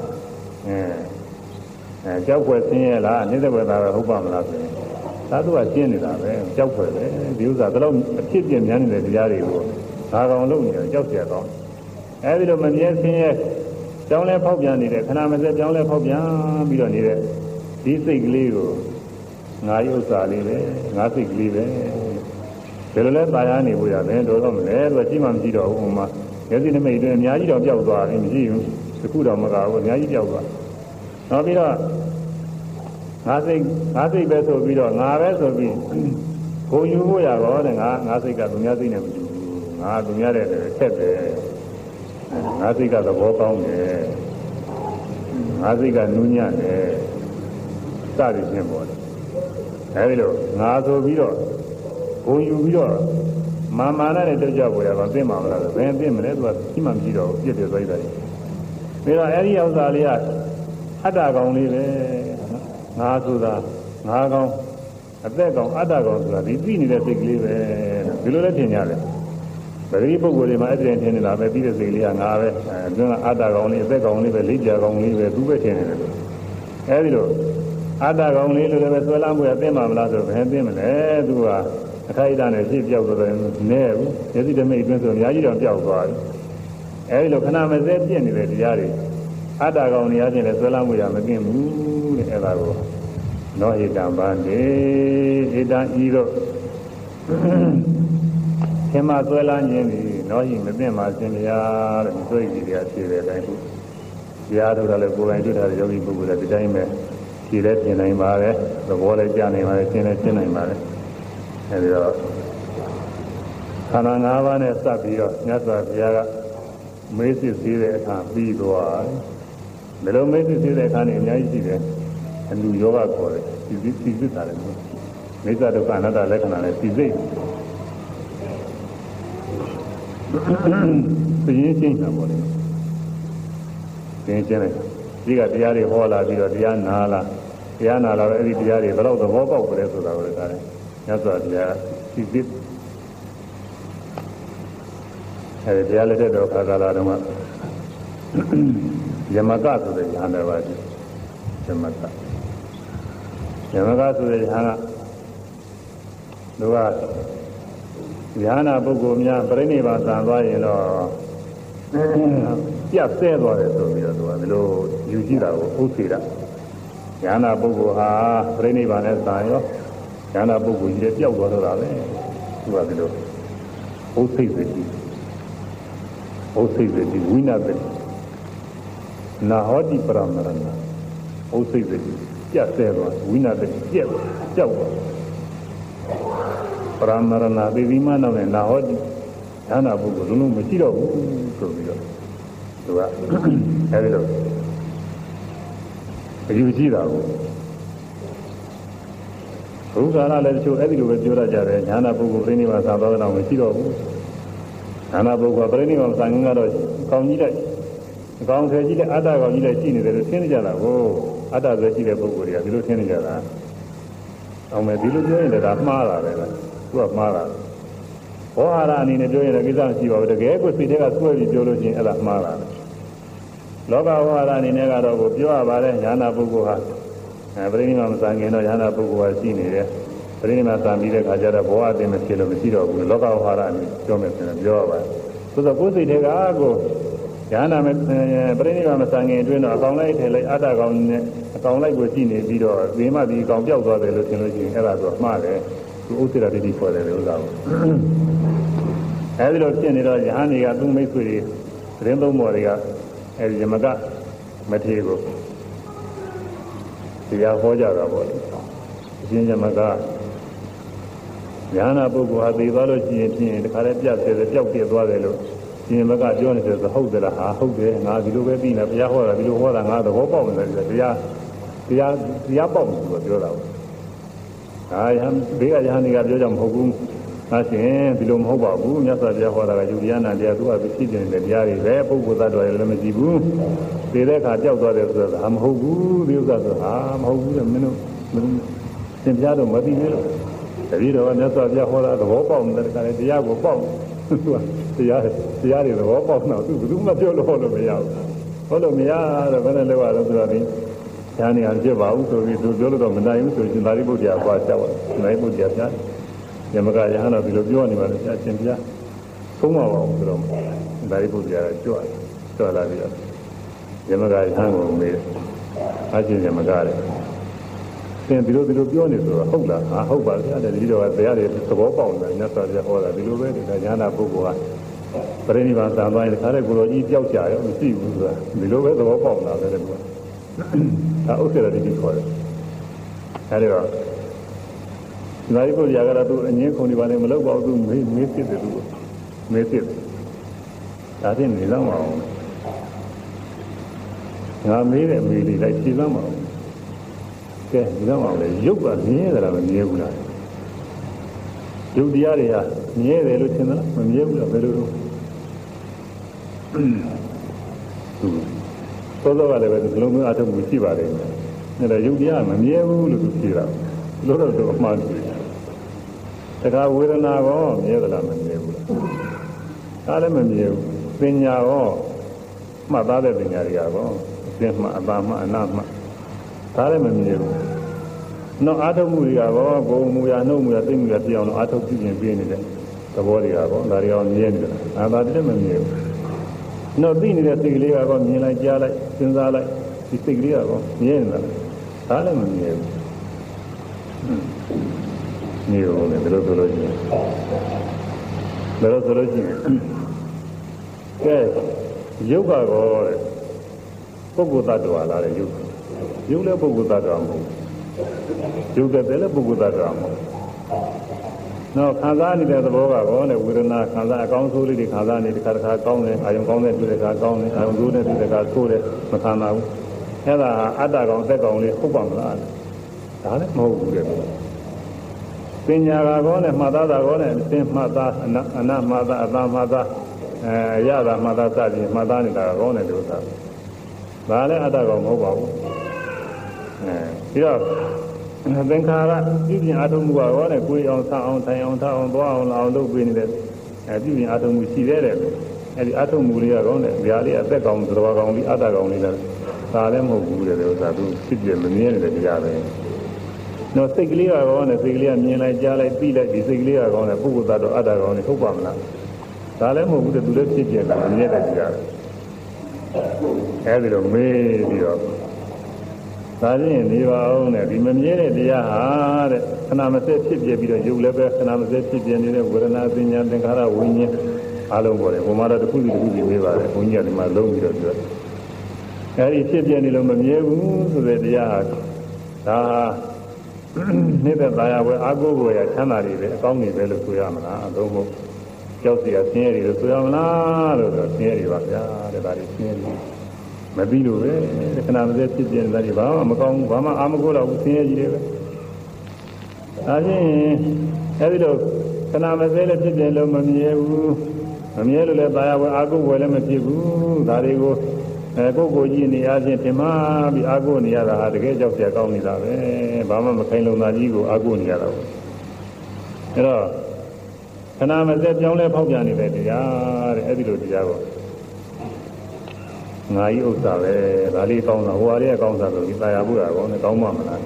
ကြောက်ဖွယ်ဆင်းရဲလားနှိမ့်သက်ဖွယ်သားပဲဟုတ်ပါမလားဆိုရင်သာသူကရှင်းနေတာပဲကြောက်ဖွယ်ပဲဒီဥစ္စာတော့အဖြစ်ပြင်းများနေတဲ့တရားတွေကိုဒါကောင်လုပ်နေတော့ကြောက်เสียတော့အဲဒီလိုမမြဲဆင်းရဲကြောင်းလဲဖောက်ပြန်နေတဲ့ခဏမစက်ကြောင်းလဲဖောက်ပြန်ပြီးတော့နေတဲ့ဒီစိတ်ကလေးကိုငါဥစ္စာလေးပဲငါစိတ်ကလေးပဲဘယ်လိုလဲตายရနေဖို့ရတယ်တော့မလဲသူကရှိမှမရှိတော့ဘူးဟိုမှာမျက်စိနမိတ်တွင်အများကြီးတော့ပျောက်သွားပြီမရှိဘူးတခုတော့မကဘူးအများကြီးပျောက်သွားနောက်ပြီးတော့ငါစိတ်ပဲဆိုပြီးတော့ငါပဲဆိုပြီးဘုံယူဖို့ရတော့တဲ့ငါစိတ်ကသူများစိတ်နဲ့မတူဘူးငါသူများတဲ့ဆက်တယ်ငါစိတ်ကသဘောကောင်းတယ်ငါစိတ်ကနူးညံ့တယ်စသည်ဖြင့်ပေါ်တယ်အဲဒီလိုငါဆိုပြီးတော့ဘုံယူပြီးတော့မာနနဲ့တက်ကြပေါ်ရတော့သိမှာမလားဘယ်သိမလဲသူကရှိမှမရှိတော့ပြည့်တယ်ဆိုရည်ပြီးတော့အဲဒီဥစ္စာလေးကအတ္တကောင်လေးပဲငါဆိုတာငါကောင်အသက်ကောင်အတ္တကောင်ဆိုတာဒီသိနေတဲ့စိတ်ကလေးပဲဒီလိုလည်းထင်ကြတယ်ပရိပုဂ္ဂိုလ်တွေမှာအဲ့ဒီထင်နေတာပဲပြီးတဲ့စိတ်လေးကငါပဲအတွင်းကအတ္တကောင်လေးအသက်ကောင်လေးပဲလိပ်ပြကောင်လေးပဲသူပဲထင်နေတယ်အဲဒီလိုအတ္တကောင်လေးလိုလည်းပဲဆွဲလမ်းဖို့ရသိမှာမလားဆိုဘယ်သိမလဲသူကအခိုက်အတန့်နဲ့ဖြစ်ပြောက်တော့နေဘူးယသိဓမိတ်အတွင်းဆိုအများကြီးတော့ပြောက်သွားပြီအဲဒီလိုခဏမစဲပြင့်နေတဲ့တရားတွေအတ္တကောင်တွေအချင်းလည်းဆွဲလမ်းမှုရမသိဘူးတဲ့အဲဒါကိုနောဟိတံဗန္တိဣတံဤတို့ခင်မဆွဲလမ်းခြင်းဒီနောဟိမသိမှရှင်ဗျာတဲ့ဒီဆိုရည်ကြီးတွေကဖြေတဲ့အတိုင်းခုတရားထုတ်တာလည်းကိုယ်ပိုင်တွေ့တာယောဂီပုဂ္ဂိုလ်တွေဒီတိုင်းပဲဖြေလဲပြင်နိုင်ပါတယ်သဘောလည်းကြားနိုင်ပါတယ်ရှင်းလည်းရှင်းနိုင်ပါတယ်အဲဒီတော့ခန္ဓာ၅ပါးနဲ့စပ်ပြီးတော့မြတ်စွာဘုရားကမေးစစ်သေးတဲ့အခါပြီးသွားတယ်ဘယ်လိုမေးစစ်သေးတဲ့အခါနဲ့အများကြီးရှိတယ်အလူယောဂခေါ်တယ်စီစစ်တာလည်းမိစ္ဆာဒုက္ခအနတ္တလက္ခဏာလည်းစီစိတ်ပြင်းချင်းတာပေါ့လေပြင်းချင်းလိုက်ဒီကတရားတွေဟောလာပြီးတော့တရားနာလာတော့အဲ့ဒီတရားတွေဘယ်တော့သဘောပေါက်ကြလဲဆိုတာကိုလည်းဒါလည်းမြတ်စွာဘုရားစီစစ်အဲဒီတရားလက်တဲ့တော့ခါကာလတုန်းကယမကဆိုတဲ့ဉာဏ်တော်ပါရှိယမကဆိုတဲ့ဉာဏ်ကသူကဉာဏပုဂ္ဂိုလ်များပြိဋိဘာသံသွားရင်တော့ပြတ်ဆဲသွားတယ်ဆိုပြီးတော့သူကဒီလိုယူကြည့်တာကိုဥစ္စေတာဉာဏပုဂ္ဂိုလ်ဟာပြိဋိဘာနဲ့သံရောဉာဏပုဂ္ဂိုလ်ကြီးလည်းပျောက်သွားတော့တာပဲသူကဒီလိုဥစ္စေပဲကြည့်ဩစိတ်တိဝိနာတိနာဟောတိပရမရဏဩစိတ်တိပြတ်ဆဲသွားဝိနာတိပြက်ကြောက်သွားပရမရဏသေဒီမနောက်နဲ့နာဟောတိဌာနပုဂ္ဂိုလ်လုံးမရှိတော့ဘူးဆိုပြီးတော့သူကအဲဒီလိုအယူရှိတာကိုဘုရားလည်းတချို့အဲဒီလိုပဲပြောရကြတယ်ဌာနပုဂ္ဂိုလ်ပြိဋိဘာသာတော်တော်မရှိတော့ဘူးဌာနပုဂ္ဂိုလ်ပြိဋိဘာသံဃာကတော့ကောင်းကြီးလိုက်အကောင်ထဲကြီးတဲ့အတ္တကောင်ကြီးလိုက်ရှိနေတယ်လို့သင်နေကြတာကိုအတ္တဆိုရှိတဲ့ပုဂ္ဂိုလ်တွေကဒီလိုသင်နေကြတာအောင်မယ်ဒီလိုပြောရင်လည်းဒါမှားတာပဲလားသူကမှားတာဘောဟာရအနေနဲ့ပြောရင်လည်းကိစ္စမရှိပါဘူးတကယ်ကိုစိတ်ထဲကဆွဲပြီးပြောလို့ရှိရင်အဲ့ဒါမှားတာလောကဘောဟာရအနေနဲ့ကတော့ကိုပြောရပါတယ်ဉာဏပုဂ္ဂိုလ်ဟာပြိဋိဘာမစံခင်တော့ဉာဏပုဂ္ဂိုလ်ဟာရှိနေတယ်ပြိဋိဘာစံပြီးတဲ့ခါကျတော့ဘောအတင်မဖြစ်လို့မရှိတော့ဘူးလောကဘောဟာရအနေပြောမယ်ဆိုရင်ပြောရပါတယ်သို့သောကိုယ်စိတ်တွေကကိုဉာဏ်မဲ့ပြိဋိဘာမစံခင်အတွင်းတော့အကောင်လိုက်ထဲလိုက်အတ္တကောင်နဲ့အကောင်လိုက်ကိုရှိနေပြီးတော့ဒီမှဒီအကောင်ပြောက်သွားတယ်လို့ထင်လို့ရှိရင်အဲ့ဒါဆိုမှားတယ်သူဥစ္စေရတိတိခေါ်တယ်လို့ဥစ္စာကိုအဲဒီလိုဖြစ်နေတော့ယဟန်တွေကသူ့မိတ်ဆွေတွေသတင်းသုံးပေါ်တွေကအဲဒီယမကမထေကိုတရားဟောကြတာပေါ့လေအရှင်ယမကယဟနာပုဂ္ဂိုလ်ဟာသိသွားလို့ရှိရင်ဖြင့်တခါတည်းပြတ်သေးတယ်ပျောက်ပြစ်သွားတယ်လို့ရှင်ယမကပြောနေတယ်ဆိုဟုတ်တယ်လားဟာဟုတ်တယ်ငါဒီလိုပဲသိနေဘုရားဟောတာဒီလိုဟောတာငါသဘောပေါက်နေတယ်တရားပေါက်တယ်လို့ပြောတာပေါ့ဒါယဟန်ဘေးကယဟန်တွေကပြောကြမဟုတ်ဘူးရှင်ဒီလိုမဟုတ်ပါဘူးမြတ်စွာဘုရားဟောတာကယူရနာတရားသူကဖြစ်နေတဲ့တရားတွေပဲပုဂ္ဂိုလ်သတ္တဝါတွေလည်းမကြည့်ဘူးသိတဲ့အခါကြောက်သွားတယ်ဆိုတာမဟုတ်ဘူးဒီဥစ္စာဆိုတာမဟုတ်ဘူးလေမင်းတို့သင်ပြတော့မသိဘူးလို့တပည့်တော်ကမြတ်စွာဘုရားဟောတာသဘောပေါက်တဲ့ခါလေတရားကိုပေါက်သူကတရားတွေသဘောပေါက်တော့သူဘယ်သူမှပြောလို့မရဘူးဟောလို့မရတော့ဘယ်နဲ့လဲတော့ဆိုတော့ဒီဉာဏ်ဉာဏ်ဖြစ်ပါဘူးဆိုပြီးသူပြောလို့တော့မနိုင်ဘူးဆိုရင်သာရိပုတ္တရာပါချက်ပါသာရိပုတ္တရာပြညမကရဟန်းတော်ဒီလိုပြောနေပါလေဆရာရှင်ပြသုံးပါပါဦးဆိုတော့သာရိပုတ္တရာကြွလာပြီးတော့ညမကရဟန်းကိုမေးအချင်းညမကလည်းသင်ဒီလိုပြောနေဆိုတော့ဟုတ်လားဟာဟုတ်ပါဗျာတဲ့ဒီတော့တရားတွေသဘောပေါက်တယ်ညစာပြဟောတာဒီလိုပဲဒီဉာဏပုဂ္ဂိုလ်ကပရိနိဗ္ဗာန်သံသွားရင်ခါတဲ့ကိုယ်တော်ကြီးပျောက်ကြရောမရှိဘူးဆိုတာဒီလိုပဲသဘောပေါက်လာတယ်ကွာဒါဥစ္စာတွေဒီခေါ်တယ်အဲဒီတော့သာရိပုတ္တရာကတော့သူအငင်းခုန်နေပါလေမလုပ်ပါဘူးသူမေးစစ်တယ်သူမေးစစ်ဒါဖြင့်နေလောက်မအောင်ငါမေးတဲ့မေးလေးလိုက်ဖြေစမ်းမအောင်ကဲဒီတော့အောင်လေရုပ်ကမြင်ရတာမမြင်ဘူးလားရုပ်တရားတွေကမြင်ရတယ်လို့ထင်သလားမမြင်ဘူးလားဘယ်လိုလုပ်သောသောကလည်းပဲဒီလိုမျိုးအထုပ်မှုရှိပါတယ်အဲ့ဒါရုပ်တရားမမြင်ဘူးလို့သူဖြေတာလို့တော့သူအမှားတယ်တခါဝေဒနာကောမြင်သလားမမြင်ဘူးလားဒါလည်းမမြင်ဘူးပညာရောမှတ်သားတဲ့ပညာတွေကောအသင်မှအပါမှအနာမှဒါလည်းမမြင်ဘူး။နောက်အာထုပ်မှုတွေကတော့ဘုံမူရနှုတ်မူရသိမှုရပြအောင်လို့အာထုပ်ပြုပြင်ပေးနေတဲ့သဘောတွေကတော့ဒါတွေရောမြင်နေတယ်။ဒါတည်းမမြင်ဘူး။နောက်သိနေတဲ့စိတ်ကလေးကတော့မြင်လိုက်ကြားလိုက်စဉ်းစားလိုက်ဒီစိတ်ကလေးကတော့မြင်နေတာ။ဒါလည်းမမြင်ဘူး။နေရောလည်းဘယ်လိုဆိုလို့ရှိရင်ကဲယုတ်ကတော့ပုဂ္ဂိုလ်တ attva လာတဲ့ယုတ်ယုတ်လည်းပုဂ္ဂိုလ်သတ္တဝါမဟုတ်ယုတ်တဲ့လည်းပုဂ္ဂိုလ်သတ္တဝါမဟုတ်နောက်ခံစားနေတဲ့သဘောကတော့နဲ့ဝေဒနာခံစားအကောင်းဆိုးလေးတွေခံစားနေတစ်ခါကောင်းတယ်အာယုံကောင်းတဲ့တွေ့တဲ့ခါကောင်းတယ်အာယုံဆိုးတဲ့တွေ့တဲ့ခါဆိုးတယ်မခံနိုင်ဘူးအဲ့ဒါအတ္တကောင်သက်ကောင်လေးဟုတ်ပါမလားဒါလည်းမဟုတ်ဘူးတဲ့ပညာကောနဲ့မှတ်သားတာကောနဲ့သင်မှတ်သားအနမှတ်သားအတ္တမှတ်သားရတာမှတ်သားစသည်မှတ်သားနေတာကောနဲ့ဒီဥစ္စာဒါလည်းအတ္တကောင်မဟုတ်ပါဘူးပြီးတော့သင်္ခါရပြုပြင်အထုံးမှုကောနဲ့ကိုယ်အောင်ဆအောင်ထိုင်အောင်ထားအောင်သွားအောင်လာအောင်လုပ်ပေးနေတဲ့ပြုပြင်အထုံးမှုရှိသေးတယ်အဲဒီအထုံးမှုလေးကောနဲ့ဗျာလေးအသက်ကောင်သတော်ကောင်လေးအတ္တကောင်လေးလည်းဒါလည်းမဟုတ်ဘူးတဲ့ဥစ္စာသူဖြစ်ပြမမြင်နေတဲ့တရားပဲနော်စိတ်ကလေးကောနဲ့စိတ်ကလေးကမြင်လိုက်ကြားလိုက်ပြီးလိုက်ဒီစိတ်ကလေးကောနဲ့ပုဂ္ဂိုလ်သတ္တအတ္တကောင်လေးဟုတ်ပါမလားဒါလည်းမဟုတ်ဘူးတဲ့သူလည်းဖြစ်ပြတာမြင်တဲ့တရားအဲဒီတော့မေးပြီးတော့ဒါချင်းနေပါအောင်နဲ့ဒီမမြဲတဲ့တရားဟာတဲ့ခဏမစက်ဖြစ်ပြပြီးတော့ယုတ်လည်းပဲခဏမစက်ဖြစ်ပြနေတဲ့ဝေဒနာပညာသင်္ခါရဝိညာဉ်အလုံးပေါ်တယ်ဘုမာတော့တစ်ခုစီမေးပါတယ်ဘုန်းကြီးကဒီမှာလုံးပြီးတော့ပြောအဲဒီဖြစ်ပြနေလို့မမြဲဘူးဆိုတဲ့တရားဟာဒါနေတဲ့တရားဝဲအာကိုကိုရချမ်းသာတွေပဲအကောင်းတွေပဲလို့ဆိုရမလားအလုံးမဟုတ်ကြောက်စရာဆင်းရဲတွေလို့ဆိုရမလားလို့ဆိုဆင်းရဲတွေပါဗျာတဲ့ဒါတွေဆင်းရဲတွေမပြီးလို့ပဲခဏမစက်ဖြစ်ပြနေတာဒီဘာမှမကောင်းဘူးဘာမှအာမကိုတော့ဘူးဆင်းရဲကြီးတွေပဲဒါချင်းအဲဒီလိုခဏမစက်လည်းဖြစ်ပြလို့မမြဲဘူးမမြဲလို့လည်းတာယာဝဲအာကိုဝဲလည်းမဖြစ်ဘူးဒါတွေကိုကိုကြီးနေအားဖြင့်ထင်မှပြီးအာကိုနေရတာဟာတကယ်ကြောက်စရာကောင်းနေတာပဲဘာမှမခိုင်လုံတာကြီးကိုအာကိုနေရတာပေါ့အဲတော့ခဏမစက်ပြောင်းလဲဖောက်ပြန်နေတဲ့တရားတဲ့အဲဒီလိုတရားကိုငါကြီးဥစ္စာပဲဒါလေးကောင်းတာဟိုဟာလေးကောင်းတာဆိုဒီတာယာဖို့ရကောင်းတယ်ကောင်းမှမလား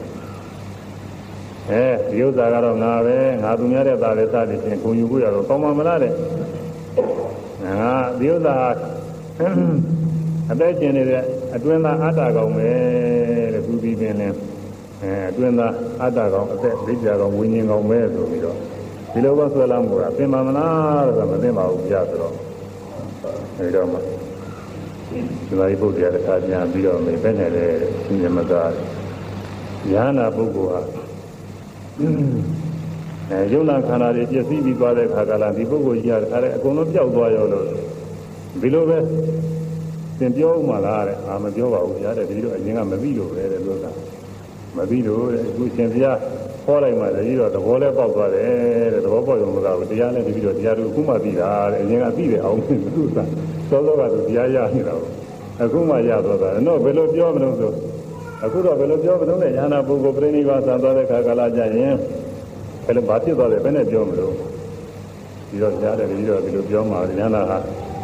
ဒီဥစ္စာကတော့ငါပဲငါသူများတဲ့သားလေးစားတယ်ချင်းခုံယူဖို့ရတော့ကောင်းမှမလားတဲ့ငါဒီဥစ္စာအသက်ရှင်နေတဲ့အတွင်းသားအတ္တကောင်ပဲတဲ့သူပြီးပင်လဲအတွင်းသားအတ္တကောင်အသက်ဒိဋ္ဌာကောင်ဝိညာဉ်ကောင်ပဲဆိုပြီးတော့ဒီလိုပဲဆွဲလာမှုတာသင်ပါမလားဆိုတော့မသိပါဘူးပြဆိုတော့အဲဒီတော့မှဒီလိုပုဂ္ဂိုလ်တစ်ခါပြန်ပြီးတော့မေးပဲနဲ့လေညမသာဉာဏ်နာပုဂ္ဂိုလ်ဟာယုံနာခန္ဓာတွေပြည့်စည်ပြီးသွားတဲ့ခါကလာဒီပုဂ္ဂိုလ်ကြီးကတခါလေအကုန်လုံးပျောက်သွားရောလို့ဒီလိုပဲသင်ပြောမှလားတဲ့အာမပြောပါဘူးဗျာတဲ့ဒီလိုအရင်ကမသိလို့ပဲတဲ့လို့ကမသိလို့တဲ့အခုရှင်ဘုရားခေါ်လိုက်မှလည်းသဘောလဲပေါက်သွားတယ်တဲ့သဘောပေါက်ရုံမကဘူးတရားနဲ့ပြီးတော့တရားတို့အခုမှသိတာတဲ့အရင်ကသိတယ်အောင်သူကစောစောကသူတရားရနေတာကိုအခုမှရသွားတာတော့ဘယ်လိုပြောမလို့ဆိုအခုတော့ဘယ်လိုပြောမလို့လဲဉာဏပုဂ္ဂိုလ်ပြိဋိဘာသံသွားတဲ့ခါကာလကြရင်ဘယ်လိုဘာဖြစ်သွားလဲဘယ်နဲ့ပြောမလို့ဒီတော့ကြားတယ်ပြီးတော့ဒီလိုပြောမှဉာဏဟာ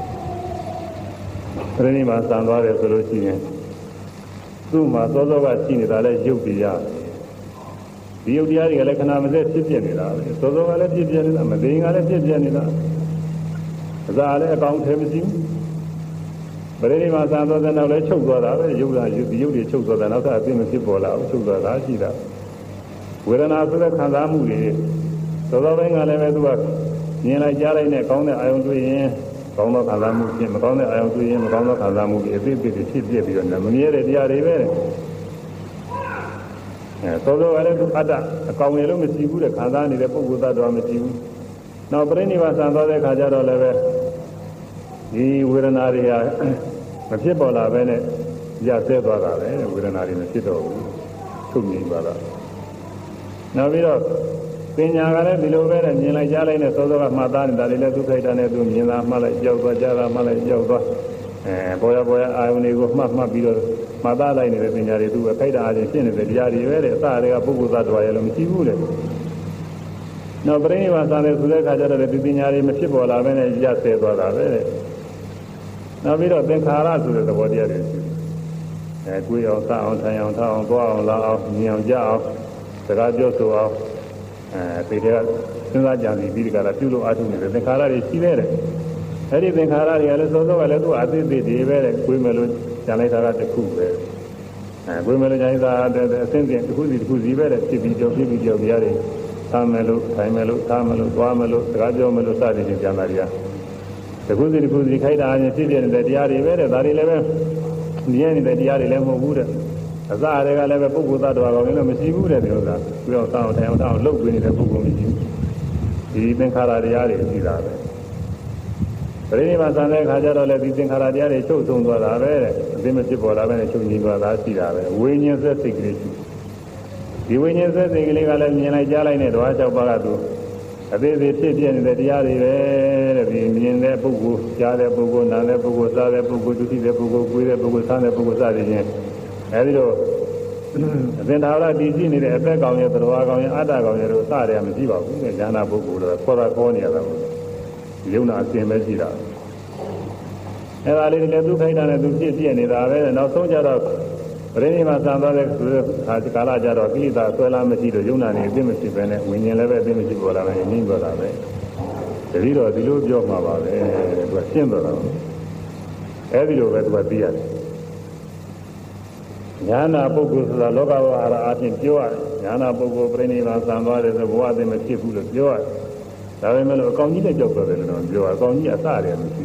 ပြိဋိဘာသံသွားတယ်ဆိုလို့ရှိရင်သူ့မှာစောစောကရှိနေတာလဲရုပ်တရားဒီယုတ်တရားတွေကလည်းခဏမစက်ဖြစ်ပြနေတာပဲစောစောကလည်းဖြစ်ပြနေတာမသိငါလည်းဖြစ်ပြနေတာအစားလည်းအကောင်ထဲမရှိဘူးပရိနိဗ္ဗာန်သာသောတဲ့နောက်လည်းချုပ်သွားတာပဲယုတ်လားဒီယုတ်တွေချုပ်သွားတာနောက်ထပ်အပြည့်မဖြစ်ပေါ်လာဘူးချုပ်သွားတာရှိတာဝေဒနာဆိုတဲ့ခံစားမှုတွေစောစောပိုင်းကလည်းပဲသူကမြင်လိုက်ကြားလိုက်နဲ့ကောင်းတဲ့အာယုံတွေ့ရင်ကောင်းသောခံစားမှုဖြစ်မကောင်းတဲ့အာယုံတွေ့ရင်မကောင်းသောခံစားမှုတွေအသေးသေးဖြစ်ပြပြီးတော့မမြဲတဲ့တရားတွေပဲသောသောကလည်းသူအတ္တအကောင်ရလို့မရှိဘူးတဲ့ခံစားနေတဲ့ပုဂ္ဂိုလ်သတ္တဝါမရှိဘူး။နောက်ပြိဋိဘာဆံသွားတဲ့ခါကျတော့လည်းပဲဒီဝေဒနာတွေကမဖြစ်ပေါ်လာပဲနဲ့ရဆဲသွားတာပဲဝေဒနာတွေမဖြစ်တော့ဘူးထုတ်မြင်ပါတော့။နောက်ပြီးတော့ပညာကလည်းဒီလိုပဲနဲ့မြင်လိုက်ကြားလိုက်နဲ့သောသောကမှတ်သားနေတာတွေလည်းသူခိုက်တာနဲ့သူမြင်တာမှတ်လိုက်ကြောက်သွားကြားတာမှတ်လိုက်ကြောက်သွားပေါ်ရအာယုန်တွေကိုမှတ်ပြီးတော့မသားလိုက်နေတဲ့ပညာတွေသူအခိုက်တာအချင်းဖြစ်နေတဲ့တရားတွေပဲတဲ့အစတွေကပုဂ္ဂိုလ်သတ္တဝါရဲ့လို့မရှိဘူးလေ။နောက်ပြိဋိဘာသာတဲ့ဆိုတဲ့အခါကျတော့ဒီပညာတွေမဖြစ်ပေါ်လာဘဲနဲ့ရဆဲသွားတာပဲတဲ့။နောက်ပြီးတော့သင်္ခါရဆိုတဲ့သဘောတရားတွေရှိတယ်။ကိုယ်အောင်စအောင်ထိုင်အောင်ထားအောင်သွားအောင်လာအောင်မြင်အောင်ကြားအောင်စကားပြောဆိုအောင်သိတဲ့စဉ်းစားကြံပြီးဒီကလာပြုလို့အားထုတ်နေတဲ့သင်္ခါရတွေရှိသေးတယ်။အဲ့ဒီသင်္ခါရတွေကလည်းစောစောကလည်းသူအသေးသေးတွေပဲတဲ့ကိုယ်မယ်လို့ကျန်လိုက်တာကတစ်ခုပဲကိုယ်မယ်လို့ကျန်လိုက်တာအစင်းစင်းတစ်ခုစီပဲတဲ့ဖြစ်ပြီးကြောတရားတွေထားမယ်လို့ထိုင်မယ်လို့ထားမယ်လို့သွားမယ်လို့စကားပြောမယ်လို့စသည်ဖြင့်ကျန်တာတွေကတစ်ခုစီခိုက်တာအချင်းဖြစ်နေတဲ့တရားတွေပဲတဲ့ဒါတွေလည်းပဲမြင်နေတဲ့တရားတွေလည်းမဟုတ်ဘူးတဲ့အစတွေကလည်းပဲပုဂ္ဂိုလ်သတ္တဝါကောင်လည်းမရှိဘူးတဲ့ဒီဥစ္စာပြီးတော့တောင်းထိုင်အောင်လှုပ်ပေးနေတဲ့ပုဂ္ဂိုလ်မရှိဘူးဒီသင်္ခါရတရားတွေရှိတာပဲပရိနိဗ္ဗာန်ဆံတဲ့ခါကျတော့လည်းဒီသင်္ခါရတရားတွေချုပ်ဆုံးသွားတာပဲတဲ့အသိမဖြစ်ပေါ်လာပဲနဲ့ချုပ်ငြိမ်းသွားတာရှိတာပဲဝိညာဉ်ဆက်စိတ်ကလေးရှိဒီဝိညာဉ်ဆက်စိတ်ကလေးကလည်းမြင်လိုက်ကြားလိုက်နဲ့ဓဝါ၆ပါးကသူအသေးသေးဖြစ်ပြနေတဲ့တရားတွေပဲတဲ့ဒီမြင်တဲ့ပုဂ္ဂိုလ်ကြားတဲ့ပုဂ္ဂိုလ်နားတဲ့ပုဂ္ဂိုလ်စားတဲ့ပုဂ္ဂိုလ်ဒုတိယပုဂ္ဂိုလ်ကိုယ်တဲ့ပုဂ္ဂိုလ်စားတဲ့ပုဂ္ဂိုလ်စသည်ဖြင့်အဲဒီတော့အသင်္သာရတည်ရှိနေတဲ့အသက်ကောင်ရဲ့သရဝါကောင်ရဲ့အတ္တကောင်ရဲ့တို့စတယ်မရှိပါဘူးတဲ့ဉာဏပုဂ္ဂိုလ်တော့ခေါ်နေရတာပေါ့ယုံနာအစဉ်ပဲရှိတာအဲ့ဒါလေးတွေလည်းသူခိုက်တာနဲ့သူပြည့်နေတာပဲနောက်ဆုံးကြတော့ပရိနိဗ္ဗာန်ဆံသွားတဲ့ကာလကြတော့ကိလေသာဆွဲလာမရှိလို့ယုံနာနေအသိမရှိပဲနဲ့ဝိညာဉ်လည်းပဲအသိမရှိပေါ်လာမယ်ငြင်းသွားတာပဲတတိတော့ဒီလိုပြောမှာပါပဲသူကရှင်းသွားတာအဲ့ဒီလိုပဲသူကသိရတယ်ဉာဏပုဂ္ဂိုလ်ဆိုတာလောကဝါရအချင်းပြောရတယ်ဉာဏပုဂ္ဂိုလ်ပြိဋိဘာဆံသွားတယ်ဆိုဘဝအသိမဖြစ်ဘူးလို့ပြောရတယ်ဒါပေမဲ့လို့အကောင်ကြီးနဲ့ကြောက်တယ်လို့တော့ပြောအကောင်ကြီးအစတယ်မရှိ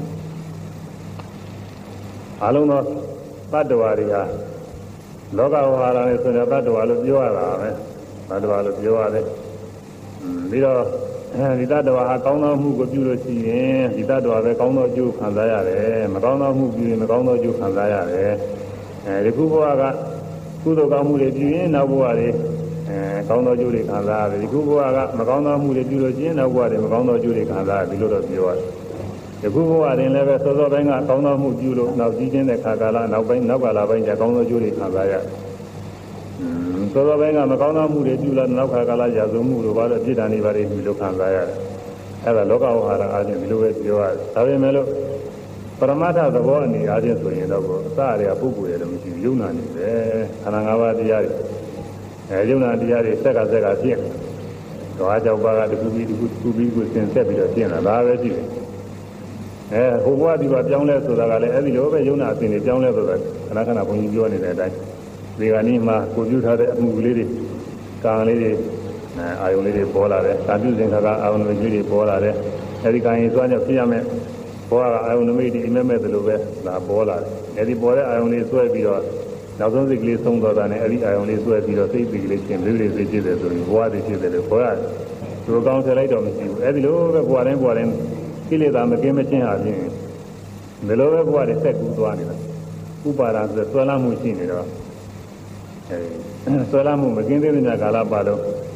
အလုံးသောတတ္တဝါတွေဟာလောကဝါရနဲ့ဆိုတဲ့တတ္တဝါလို့ပြောရတာပဲတတ္တဝါလို့ပြောရတယ်ပြီးတော့ဒီတတ္တဝါဟာကောင်းသောမှုကိုပြုလို့ရှိရင်ဒီတတ္တဝါပဲကောင်းသောအကျိုးခံစားရတယ်မကောင်းသောမှုပြုရင်မကောင်းသောအကျိုးခံစားရတယ်ဒီခုဘဝကကုသိုလ်ကောင်းမှုတွေပြုရင်နောက်ဘဝတွေကောင်းသောအကျိုးတွေခံစားရတယ်ဒီခုဘဝကမကောင်းသောမှုတွေပြုလို့ရှိရင်နောက်ဘဝတွေမကောင်းသောအကျိုးတွေခံစားရတယ်ဒီလိုတော့ပြောရတယ်ဒီခုဘဝတွင်လည်းပဲစောစောပိုင်းကကောင်းသောမှုပြုလို့နောက်ကြီးခြင်းတဲ့ခါကာလနောက်ကာလပိုင်းကျကောင်းသောအကျိုးတွေခံစားရတယ်စောစောပိုင်းကမကောင်းသောမှုတွေပြုလို့နောက်ခါကာလရာဇဝမှုလိုပါတော့ပြစ်ဒဏ်တွေပါတွေပြုလို့ခံစားရတယ်အဲ့ဒါလောကဝါဒအားဖြင့်ဒီလိုပဲပြောရတယ်ဒါပေမဲ့လို့ပရမတ္ထသဘောအနေအားဖြင့်ဆိုရင်တော့အစအရာပုဂ္ဂိုလ်ရဲ့လည်းမရှိဘူးယုံနာနေပဲခန္ဓာ၅ပါးတရားတွေယုံနာတရားတွေဆက်ကဖြစ်ဓဝါ၆ပါးကတစ်ခုပြီးကိုသင်ဆက်ပြီးတော့ပြင်လာဒါပဲရှိတယ်ဟိုဘဝဒီဘပြောင်းလဲဆိုတာကလည်းအဲ့ဒီလိုပဲယုံနာအစဉ်တွေပြောင်းလဲဆိုတာခဏဘုန်းကြီးပြောနေတဲ့အတိုင်းဒီကနေ့မှကိုပြုထားတဲ့အမှုလေးတွေကံလေးတွေအာယုံလေးတွေပေါ်လာတယ်သာပြုစဉ်ခါကအာယုံလေးတွေပေါ်လာတယ်အဲ့ဒီကံရင်သွားကြောင့်ဖြစ်ရမယ်ဘောကအာယုန်နမိတ်ဒီအမဲ့မဲ့သလိုပဲလာပေါ်လာတယ်။အဲဒီပေါ်တဲ့အာယုန်လေးဆွဲပြီးတော့နောက်ဆုံးစိတ်ကလေးဆုံးသွားတာနဲ့အဲဒီအာယုန်လေးဆွဲပြီးတော့စိတ်ပြီးကလေးချင်းလေးစိတ်ဖြစ်တယ်ဆိုရင်ဘဝတည်ဖြစ်တယ်လို့ခေါ်ရတယ်။သူကောင်းထည့်လိုက်တော့မရှိဘူး။အဲဒီလိုပဲဘဝတိုင်းကိလေသာမကင်းမချင်းအားဖြင့်ဒီလိုပဲဘဝတွေဆက်ကူးသွားနေတာ။ဥပါဒာဆိုဆွဲလာမှုရှိနေတော့ဆွဲလာမှုမကင်းသေးတဲ့ကာလပါတော့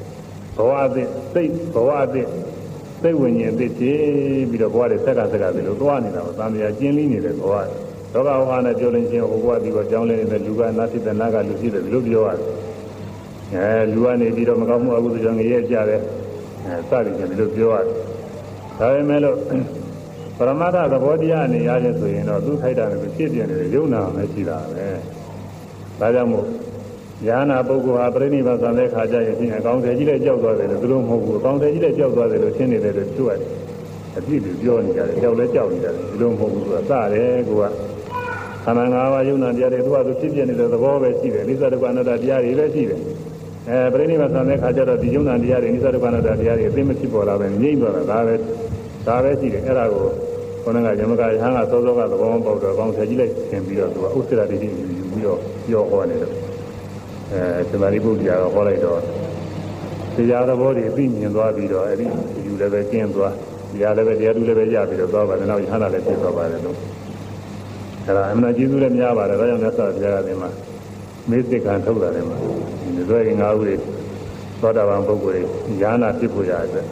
ဘောအသစ်စိတ်ဘောအသစ်စိတ်ဝိညာဉ်အသစ်ဖြစ်ပြီးတော့ဘဝတွေဆက်ကဒီလိုသွားနေတာပါသံဃာကျင်းလင်းနေတဲ့ဘဝလောကဝါနဲ့ပြောလင်းချင်းဟိုဘဝဒီဘဝကြောင်းလင်းနေတဲ့လူကနာဖြစ်တဲ့နာကလူဖြစ်တယ်ဒီလိုပြောရတယ်လူကနေပြီးတော့မကောင်းမှုအကုသိုလ်ကြောင့်ငရဲကြတယ်စသည်ဖြင့်ဒီလိုပြောရတယ်ဒါပေမဲ့လို့ပရမတ္ထသဘောတရားအနေရခြင်းဆိုရင်တော့သူထိုက်တာနဲ့ဖြစ်ပြနေတဲ့ယုံနာပဲရှိတာပဲဒါကြောင့်မို့ဉာဏ်နာပုဂ္ဂိုလ်ဟာပြိဋိဘသံတဲ့ခါကျရင်အကောင်းတယ်ကြီးလည်းကြောက်သွားတယ်လို့သူတို့မဟုတ်ဘူးအကောင်းတယ်ကြီးလည်းကြောက်သွားတယ်လို့ရှင်းနေတယ်လို့သူကအပြည့်ပြောနေကြတယ်ကြောက်လည်းကြောက်နေကြတယ်ဒီလိုမဟုတ်ဘူးဆိုတာစတယ်ကိုကခန္ဓာ၅ပါးယုံနာတရားတွေသူကသူဖြစ်ပြနေတဲ့သဘောပဲရှိတယ်နိစ္စဒုက္ခအနတ္တတရားတွေပဲရှိတယ်ပြိဋိဘသံတဲ့ခါကျတော့ဒီယုံနာတရားတွေနိစ္စဒုက္ခအနတ္တတရားတွေအသိမဖြစ်ပေါ်လာပဲငြိမ့်သွားတာဒါပဲရှိတယ်အဲ့ဒါကိုခொနကယမကယဟန်ကသောသောကသဘောပေါက်တော့အကောင်းတယ်ကြီးလိုက်သင်ပြီးတော့သူကဥစ္စရာတိတိယူပြီးတော့ပြောဟောနေတယ်သမာဓိပုဒ်ကြာတော့ဟောလိုက်တော့တရားသဘောတွေအသိမြင်သွားပြီးတော့အဲ့ဒီယူလည်းပဲကျင်းသွားတရားလည်းပဲတရားသူလည်းပဲရပြီးတော့သွားပါတယ်နောက်ယဟန်လည်းပြည့်သွားပါတယ်လို့အဲ့ဒါအမှန်ကျေးဇူးလည်းများပါတယ်ဒါကြောင့်မြတ်စွာဘုရားကဒီမှာမေတ္တာကထုတ်တာလည်းမှာဒီလိုရင်၅ဦးတွေသောတာပန်ပုဂ္ဂိုလ်တွေဉာဏ်နာဖြစ်ဖို့ရတဲ့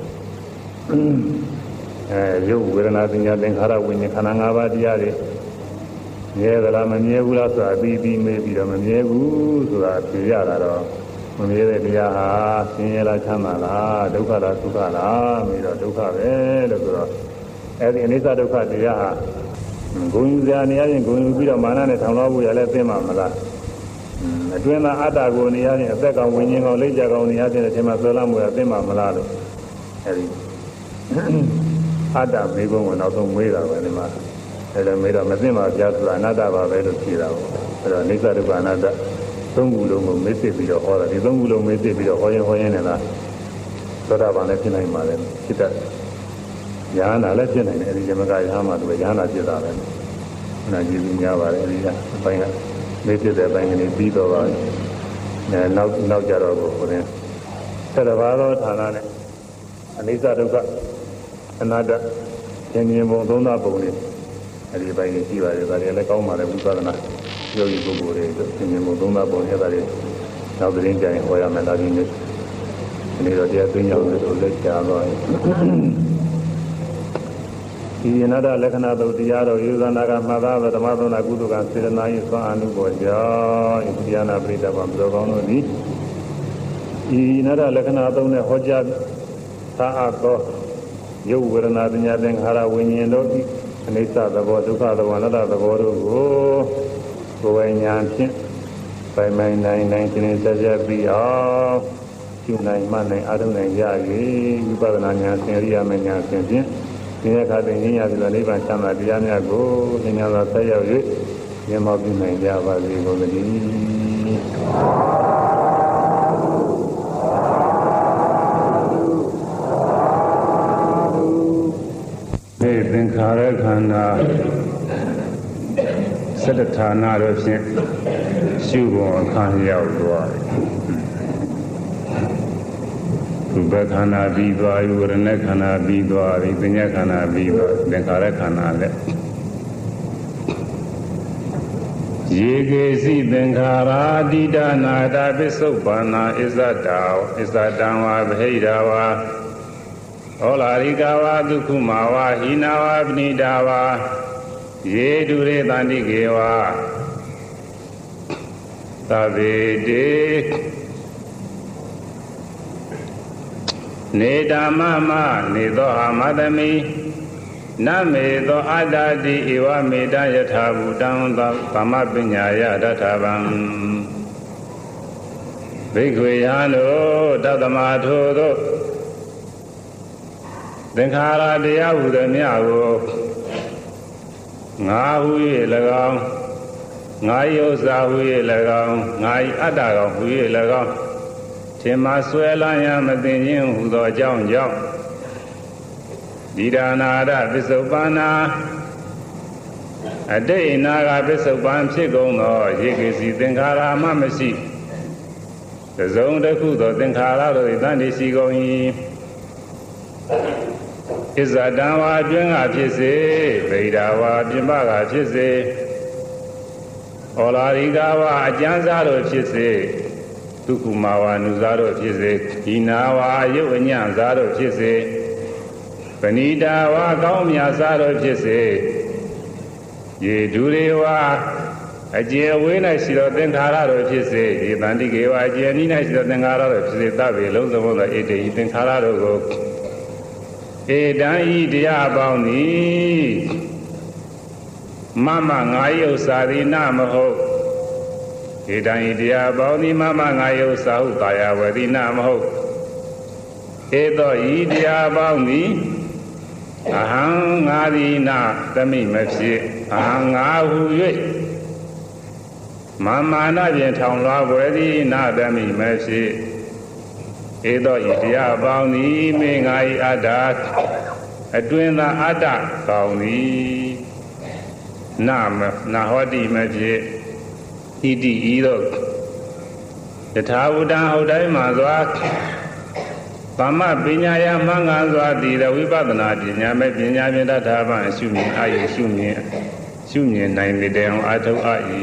ရုပ်ဝေဒနာသင်ညာသင်္ခါရဝိညာဉ်ခန္ဓာ၅ပါးတရားတွေမြဲသလားမမြဲဘူးလားဆိုတာပြီးမေးပြီးတော့မမြဲဘူးဆိုတာဖြေရတာတော့မမြဲတဲ့တရားဟာဆင်းရဲလားချမ်းသာလားဒုက္ခလားဒုက္ခလားပြီးတော့ဒုက္ခပဲလို့ဆိုတော့အဲဒီအနိစ္စဒုက္ခတရားဟာဂုဏ်ယူစရာနေရာချင်းဂုဏ်ယူပြီးတော့မာနနဲ့ထောင်လွှားဖို့ရလဲသိမှာမလားအတွင်းသားအတ္တကိုနေရာချင်းအသက်ကောင်ဝိညာဉ်ကောင်လက်ကြကောင်နေရာချင်းအချိန်မှဆွဲလာမှုရသိမှာမလားလို့အဲဒီအတ္တမေဘုံကိုနောက်ဆုံးမေးတာပဲဒီမှာအဲ့ဒါမေးတော့မသိမှပြဆိုတာအနတ္တပါပဲလို့ဖြေတာပေါ့အဲ့တော့အိစ္ဆဒုက္ခအနတ္တသုံးခုလုံးကိုမေးစစ်ပြီးတော့ဟောတာဒီသုံးခုလုံးမေးစစ်ပြီးတော့ဟောရင်နဲ့လားသောတာပန်လည်းဖြစ်နိုင်ပါလေဖြစ်တတ်ဉာဏ်နာလည်းဖြစ်နိုင်တယ်အဲဒီဇမကရဟမှာသူကဉာဏ်နာဖြစ်တာပဲနာကြည့်ပြီးများပါတယ်အဲဒီကအပိုင်းကမေးစစ်တဲ့အပိုင်းကနေပြီးတော့ပါနောက်ကြတော့ကိုဟိုရင်ဆက်တပါးသောဌာနနဲ့အနိစ္စဒုက္ခအနတ္တဉာဏ်ဉာဏ်ပုံသုံးသပုံတွေအဲဒီပိုင်းကြီးရှိပါတယ်ဒါတွေလည်းကောင်းပါတယ်ဝိပဿနာယောဂီပုဂ္ဂိုလ်တွေဉာဏ်ဉာဏ်ပုံသုံးသပုံတွေဒါတွေနောက်သတင်းကြရင်ဟောရမယ်ဒါဒီနေ့ဒီတော့တရားသိညာလို့လက်ချသွားဒီအနတ္တလက္ခဏာတို့တရားတော်ယူဇနာကမှတ်သားဓမ္မသနာကုသကစေတနာ၏သွန်အနုဘောကြောင့်ဣတိယနာပရိသဗ္ဗံဘုရောကောင်းတို့သည်ဤအနတ္တလက္ခဏာသုံးနဲ့ဟောကြားသာအပ်သောယုတ်ဝေဒနာပညာသင်္ခါရဝိညာဉ်တို့၏အနိစ္စသဘောဒုက္ခသဘောအနတ္တသဘောတို့ကိုယ်ဝိညာဉ်ဖြင့်ပိုင်ပိုင်နိုင်နိုင်သင်ဆက်ဆက်ပြီးအောင်ကျူနိုင်မှနိုင်အာထုံနိုင်ရ၍ဝိပဿနာဉာဏ်သင်ရိယာမဉာဏ်ဖြင့်ဒီအခါတွင်ဉာဏ်ရပြီးတော့နိဗ္ဗာန်ချမ်းသာတရားများကိုဉာဏ်သာဆက်ရောက်၍မြင်မောပြုနိုင်ကြပါစေကုန်သတည်းသင်္ခါရခန္ဓာစတ္တဌာနတို့ဖြင့်ရှုပုံအခါရောက်သွားတယ်ဘခန္ဓာပြီးသွားပြီဝရณะခန္ဓာပြီးသွားပြီပညာခန္ဓာပြီးသွားသင်္ခါရခန္ဓာလည်းယေကေစီသင်္ခါရာတိဒနာတာပစ္စုပ္ပန္နာဣဇတံဝါဗဟိရာဝါဩလာရိကဝါဒုက္ခမဝါဟိနာဝါပဏိတာဝါယေတုရေတန္တိကေဝါသဗ္ဗေတေနေဓမ္မမနေသောအာမသမိနမေသောအတ္တတိဧဝမေတယထာဘူတံသမပညာယတထဗံဘိက္ခွေယံတို့တသမထိုတို့သင်္ခါရတရားဟူသည်များကိုငါဟူ၍၎င်းငါ၏ဥစ္စာဟူ၍၎င်းငါ၏အတ္တကောင်ဟူ၍၎င်းထင်မှဆွဲလန်းရမသိခြင်းဟူသောအကြောင်းကြောင့်ဒီဒါနာရပစ္စုပ္ပန္နာအတိတ်နာကပစ္စုပ္ပန်ဖြစ်ကုန်သောယေကေစီသင်္ခါရမှမရှိသုံးတစ်ခုသောသင်္ခါရတို့၏တန်တိရှိကုန်၏ဣဇတံဝါအတွင်းကဖြစ်စေဗေဒာဝါပြင်ပကဖြစ်စေဩလာရိကဝါအကျမ်းစားတို့ဖြစ်စေဒုက္ခမာဝနုဇာတို့ဖြစ်စေဒီနာဝါယုတ်အညံဇာတို့ဖြစ်စေပဏိတာဝါကောင်းမြတ်ဇာတို့ဖြစ်စေယေဒုရေဝါအကျေဝေး၌ရှိသောသင်္ခါရတို့ဖြစ်စေဒီတန်တိကေဝအကျေနိ၌ရှိသောသင်္ခါရတို့ဖြစ်စေသဗ္ဗေလုံးစုံသောဣတိသင်္ခါရတို့ကိုဧတံဤတရားပေါင်းသည်မမငါယုတ်စာသည်နမဟုတ်ဧတံဤတရားပေါင်းသည်မမငါယုတ်စာဟုကာယဝတိနမဟုတ်ဧသောဤတရားပေါင်းသည်အဟံငါသည်နာသမိမဖြစ်အဟံငါဟု၍မာနဖြင့်ထောင်လွှားွယ်သည်နာသမိမဖြစ်ဧသောဤတရားပေါင်းသည်မေငါဤအတ္တအတွင်သာအတ္တကောင်းသည်နာဟောတိမဖြစ်ဣတိဤသို့ယထာဝတံဟုတ်တိုင်းမှာစွာသမ္မပညာယမှန်ကန်စွာတည်တဲ့ဝိပဿနာပညာမဲ့ပညာဖြင့်တထာပန်ရှုမြင်အာယုရှုမြင်နိုင်တဲ့အောင်အထုအပ်၏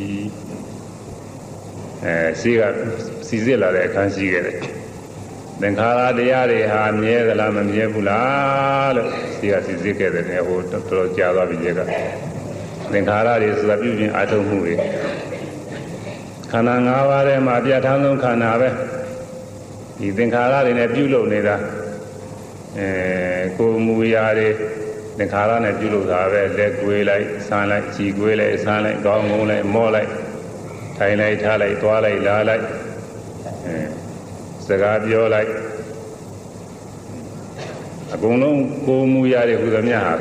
ရှိကစီစစ်လာတဲ့အခန်းရှိခဲ့တယ်သင်္ခါရတရားတွေဟာမြဲသလားမမြဲဘူးလားလို့ရှိကစီစစ်ခဲ့တယ်ဟိုတော်တော်ကြာသွားပြီလေကသင်္ခါရတွေဆိုတာပြုပြင်အထုမှုတွေခန္ဓာ၅ပါးထဲမှာပြဋ္ဌာန်းဆုံးခန္ဓာပဲဒီသင်္ခါရတွေနဲ့ပြုလုပ်နေတာကိုယ်မူရာတွေသင်္ခါရနဲ့ပြုလုပ်တာပဲလက်ကွေးလိုက်ဆန်းလိုက်ခြေကွေးလိုက်ဆန်းလိုက်ခေါင်းငုံလိုက်မော့လိုက်ထိုင်လိုက်ထားလိုက်သွားလိုက်လာလိုက်စကားပြောလိုက်အကုန်လုံးကိုယ်မူရာတွေဟူသမျှဟာ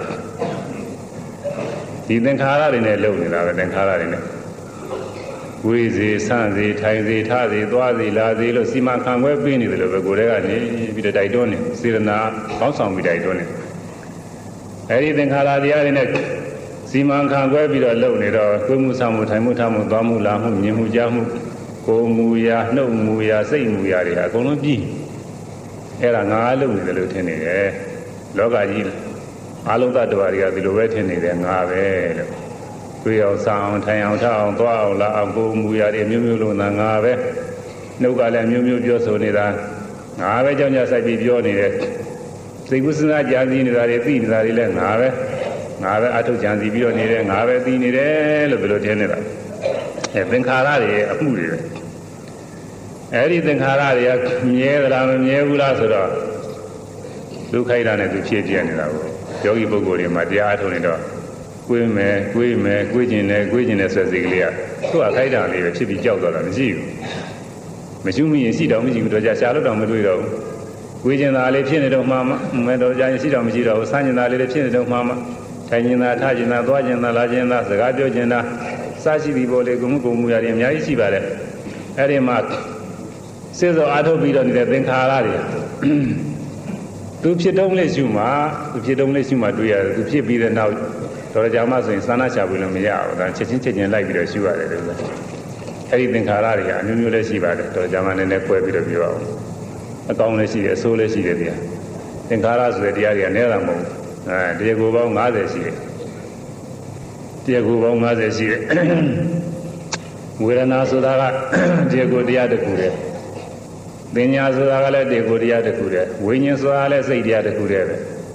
ဒီသင်္ခါရတွေနဲ့လုပ်နေတာပဲသင်္ခါရတွေနဲ့ဝိဇေဆန့်စေထိုင်စေထားစေသွားစေလာစေလို့စီမံခန့်ခွဲပေးနေတယ်လို့ပဲကိုယ်တည်းကနေပြီးတော့တိုက်တွန်းနေစေရနာကောင်းဆောင်ပြီးတိုက်တွန်းနေအဲဒီသင်္ခါရတရားတွေနဲ့စီမံခန့်ခွဲပြီးတော့လုပ်နေတော့ကိုယ်မှုဆောင်မှုထိုင်မှုထားမှုသွားမှုလာမှုမြင်မှုကြားမှုကိုယ်မူရာနှုတ်မူရာစိတ်မူရာတွေအကုန်လုံးပြီးအဲ့ဒါငါလုပ်နေတယ်လို့ထင်နေတယ်လောကကြီးအလုံးသတ္တဝါတွေကဒီလိုပဲထင်နေတယ်ငါပဲလို့တွေ့အောင်ဆောင်အောင်ထိုင်အောင်ထားအောင်သွားအောင်လာအောင်ကိုယ်မူရာတွေမျိုးမျိုးလုံးသာငါပဲနှုတ်ကလည်းမျိုးမျိုးပြောဆိုနေတာငါပဲကြောင့်ကြဆိုင်ပြီးပြောနေတယ်စိတ်ကူးစဉ်းစားကြံစည်နေတာတွေသိနေတာတွေလည်းငါပဲအထုတ်ကြံစည်ပြီးတော့နေတယ်ငါပဲသိနေတယ်လို့ဒီလိုထင်နေတာသင်္ခါရတွေရဲ့အမှုတွေပဲအဲဒီသင်္ခါရတွေကမြဲသလားမမြဲဘူးလားဆိုတော့ဒုက္ခိတနဲ့သူဖြစ်ပြနေတာကိုယောဂီပုဂ္ဂိုလ်တွေမှာတရားအထုတ်နေတော့ကိုယ်မယ်ကိုယ်ကျင်တယ်ဆိုတဲ့စိတ်ကလေးကသူ့အခိုက်အတန့်လေးပဲဖြစ်ပြီးကြောက်သွားတာမရှိဘူးမရှိမရင်ရှိတော့မရှိဘူးတော့ကြာရှာလို့တော့မတွေ့တော့ဘူးကိုယ်ကျင်တာလေးဖြစ်နေတော့မှမတော့ကြာရင်ရှိတော့မရှိတော့ဘူးဆန်းကျင်တာလေးလည်းဖြစ်နေတော့မှထိုင်ကျင်တာထားကျင်တာသွားကျင်တာလာကျင်တာစကားပြောကျင်တာစရှိသည်ပေါ်လေကိုမှုရတယ်အများကြီးရှိပါတယ်အဲ့ဒီမှာစေစောအားထုတ်ပြီးတော့နေတဲ့သင်္ခါရတွေသူဖြစ်တုံးလေးရှုမှတွေ့ရတယ်သူဖြစ်ပြီးတဲ့နောက်တော်ကြမှာဆိုရင်သာနာချပြီးလို့မရဘူးဒါချက်ချင်းလိုက်ပြီးတော့ရှုရတယ်လို့အဲ့ဒီသင်္ခါရတွေကအမျိုးမျိုးလည်းရှိပါတယ်တော်ကြမှာနည်းနည်း꿰ပြီးတော့ပြောအောင်အကောင်းလည်းရှိတယ်အဆိုးလည်းရှိတယ်ဗျာသင်္ခါရဆိုတဲ့တရားတွေကနည်းတာမဟုတ်ဘူးတရားကိုယ်ပေါင်း90ရှိတယ်တရားကိုယ်ပေါင်း90ရှိတယ်ဝေဒနာဆိုတာကတရားကိုယ်တရားတစ်ခုတည်းပညာဆိုတာကလည်းတရားကိုယ်တရားတစ်ခုတည်းဝိညာဉ်ဆိုတာလည်းစိတ်တရားတစ်ခုတည်းပဲ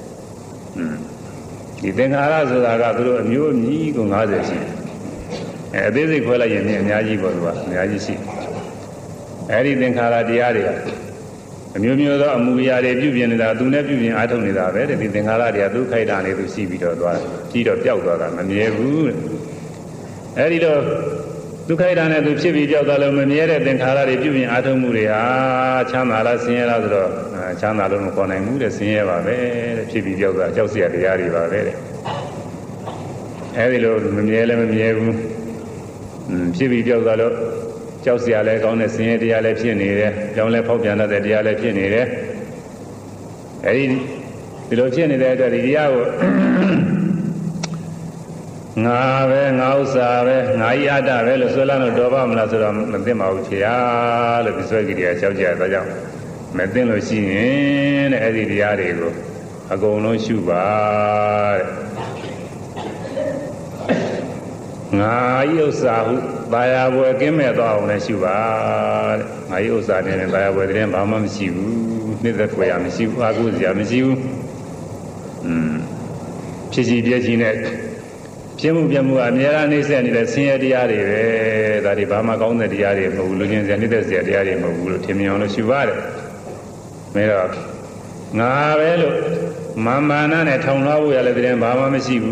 ဒီသင်္ခါရဆိုတာကသူတို့အမျိုးအမည်ကို90ရှိတယ်အသေးစိတ်ခွဲလိုက်ရင်အများကြီးပေါ့သူကအများကြီးရှိအဲဒီသင်္ခါရတရားတွေအမျိုးမျိုးသောအမှုအရာတွေပြုပြင်နေတာသူနဲ့ပြုပြင်အားထုတ်နေတာပဲတဲ့ဒီသင်္ခါရတွေကသူခိုက်တာနေသူရှိပြီးတော့သွားပြီးတော့ပျောက်သွားတာမမြဲဘူးတဲ့အဲဒီတော့သူခိုက်တာနဲ့သူဖြစ်ပြီးပျောက်သွားလို့မမြဲတဲ့သင်္ခါရတွေပြုပြင်အားထုတ်မှုတွေဟာချမ်းသာလားဆင်းရဲလားဆိုတော့ချမ်းသာလို့မခေါ်နိုင်ဘူးတဲ့ဆင်းရဲပါပဲတဲ့ဖြစ်ပြီးပျောက်သွားကြောက်စရာတရားတွေပါပဲတဲ့အဲဒီလိုမမြဲလည်းမမြဲဘူးဖြစ်ပြီးပျောက်သွားလို့ကြောက်စရာလည်းကောင်းတဲ့ဆင်းရဲတရားလည်းဖြစ်နေတယ်။ကြောင်းလည်းဖောက်ပြန်တတ်တဲ့တရားလည်းဖြစ်နေတယ်။ဒီလိုဖြစ်နေတဲ့အတွက်ဒီတရားကိုငါပဲငါဥစ္စာပဲငါဤအတ္တပဲလို့ဆိုလာလို့တော်ပါမလားဆိုတော့မသိပါဘူးခင်ဗျာလို့ဒီဆွဲကြီးတွေကကြောက်ကြတဲ့ကြောင့်မသိလို့ရှိရင်တဲ့အဲ့ဒီတရားတွေကိုအကုန်လုံးရှုပါတဲ့ ngài yêu sa hu baya bue kim mẹ to ông này siêu ba ngài yêu sa này baya bue thì bảo mà siêu nít đất quê làm siêu à cũng gì làm siêu phía gì phía gì này phía mu à nhà ra này xem này xem đi à đấy tại vì bảo mà công này đi à đấy màulu nhân xem nít đất xem đi à đấy mà ulu thêm nhiều nó siêu ba đấy mấy đó ngài về luôn mà này thằng nào vậy là thì bảo mà siêu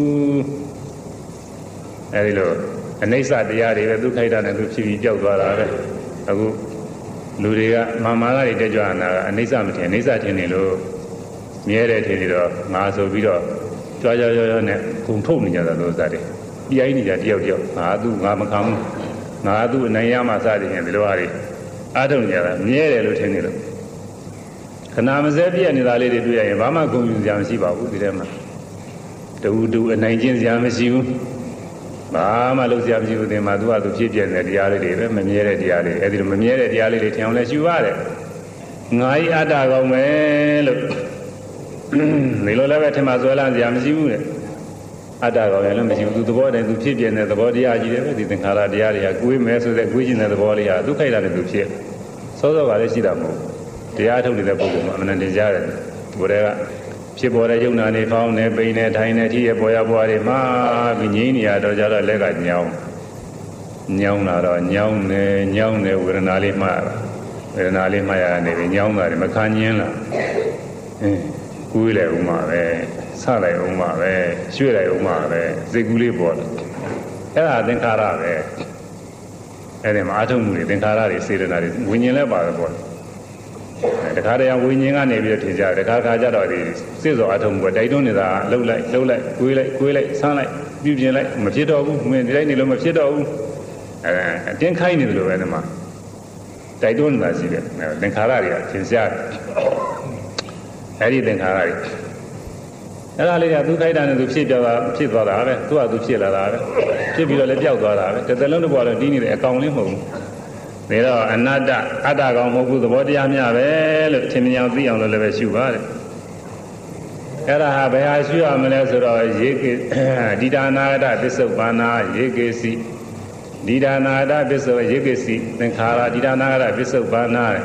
အဲဒီလိုအနိစ္စတရားတွေပဲဒုက္ခိတနဲ့သူဖြစ်ပြီးကြောက်သွားတာပဲအခုလူတွေကမာနတွေတက်ကြွနေတာကအနိစ္စမထင်အနိစ္စထင်နေလို့မြဲတယ်ထင်နေတော့ငါဆိုပြီးတော့ကြွားကြောနဲ့ခုန်ထုတ်နေကြတာလို့စတယ်ပြိုင်းနေကြတယောက်ငါမခံဘူးငါသူ့အနိုင်ရမှစတယ်ရင်ဒီလိုဟာတွေအားထုတ်နေကြတာမြဲတယ်လို့ထင်နေလို့ခဏမစဲပြည့်နေတာလေးတွေတွေ့ရရင်ဘာမှဂုဏ်ယူစရာမရှိပါဘူးဒီထဲမှာတူအနိုင်ကျင့်စရာမရှိဘူးဘာမှလုပ်စရာမရှိဘူးသင်မှာသူကသူဖြစ်ပြနေတဲ့တရားလေးတွေပဲမမြဲတဲ့တရားလေးအဲဒီလိုမမြဲတဲ့တရားလေးတွေထင်အောင်လဲရှုရတယ်ငါဤအတ္တကောင်းမယ်လို့ဒီလိုလည်းပဲထင်မှဆွဲလန်းစရာမရှိဘူးတဲ့အတ္တကောင်းရင်လည်းမရှိဘူးသူသဘောတည်းသူဖြစ်ပြနေတဲ့သဘောတရားကြီးတယ်ပဲဒီသင်္ခါရတရားတွေကကိုယ်မဲဆိုတဲ့ကိုယ်ကျင်တဲ့သဘောလေးဟာဒုက္ခိတနဲ့သူဖြစ်စောစောကလည်းရှိတာမဟုတ်တရားထုတ်နေတဲ့ပုဂ္ဂိုလ်မှာအမှန်တရားရတယ်ဘုရားကဖြစ်ပေါ်တဲ့ယုံနာနေဖောင်းနေပိန်နေထိုင်နေထိရပေါ်ရပေါ်တွေမှာပြီးငြိမ်းနေရတော့ကြတော့လက်ကညောင်းလာတော့ညောင်းနေဝေဒနာလေးမှရနေပြီညောင်းတာတွေမခံညင်းလာကူးလိုက်ဦးမှာပဲဆလိုက်ဦးမှာပဲရွှေ့လိုက်ဦးမှာပဲစိတ်ကူးလေးပေါ်တယ်အဲ့ဒါသင်္ခါရပဲအဲ့ဒီမှာအထုံးမှုတွေသင်္ခါရတွေစေတနာတွေဝိညာဉ်လည်းပါတယ်ပေါ့တခါတည်းဝိညာဉ်ကနေပြီးတော့ထင်ကြတယ်တခါကြတော့ဒီစစ်စောအထုံးကတိုက်တွန်းနေတာလှုပ်လိုက်ကွေးလိုက်ဆန်းလိုက်ပြုပြင်လိုက်မဖြစ်တော့ဘူးမင်းဒီတိုင်းနေလို့မဖြစ်တော့ဘူးအတင်းခိုင်းနေတယ်လို့ပဲဒီမှာတိုက်တွန်းနေတာရှိတယ်သင်္ခါရတွေကထင်ရှားတယ်အဲ့ဒီသင်္ခါရတွေအဲ့ဒါလေးကသူခိုက်တာနဲ့သူဖြစ်သွားတာပဲသူကသူဖြစ်လာတာပဲဖြစ်ပြီးတော့လည်းပျောက်သွားတာပဲတစ်သက်လုံးတစ်ဘဝလုံးတီးနေတယ်အကောင်လေးမဟုတ်ဘူးဒါတော့အနတ္တအတ္တကောင်မဟုတ်ဘူးသဘောတရားများပဲလို့ထင်မြင်အောင်သိအောင်လည်းပဲရှုပါတယ်အဲ့ဒါဟာဘယ်ဟာရှုရမလဲဆိုတော့ရေကေဒီဒါနာဂတပစ္စုပ္ပန္နာရေကေစီဒီဒါနာဂတပစ္စုရေကေစီသင်္ခါရဒီဒါနာဂတပစ္စုပ္ပန္နာ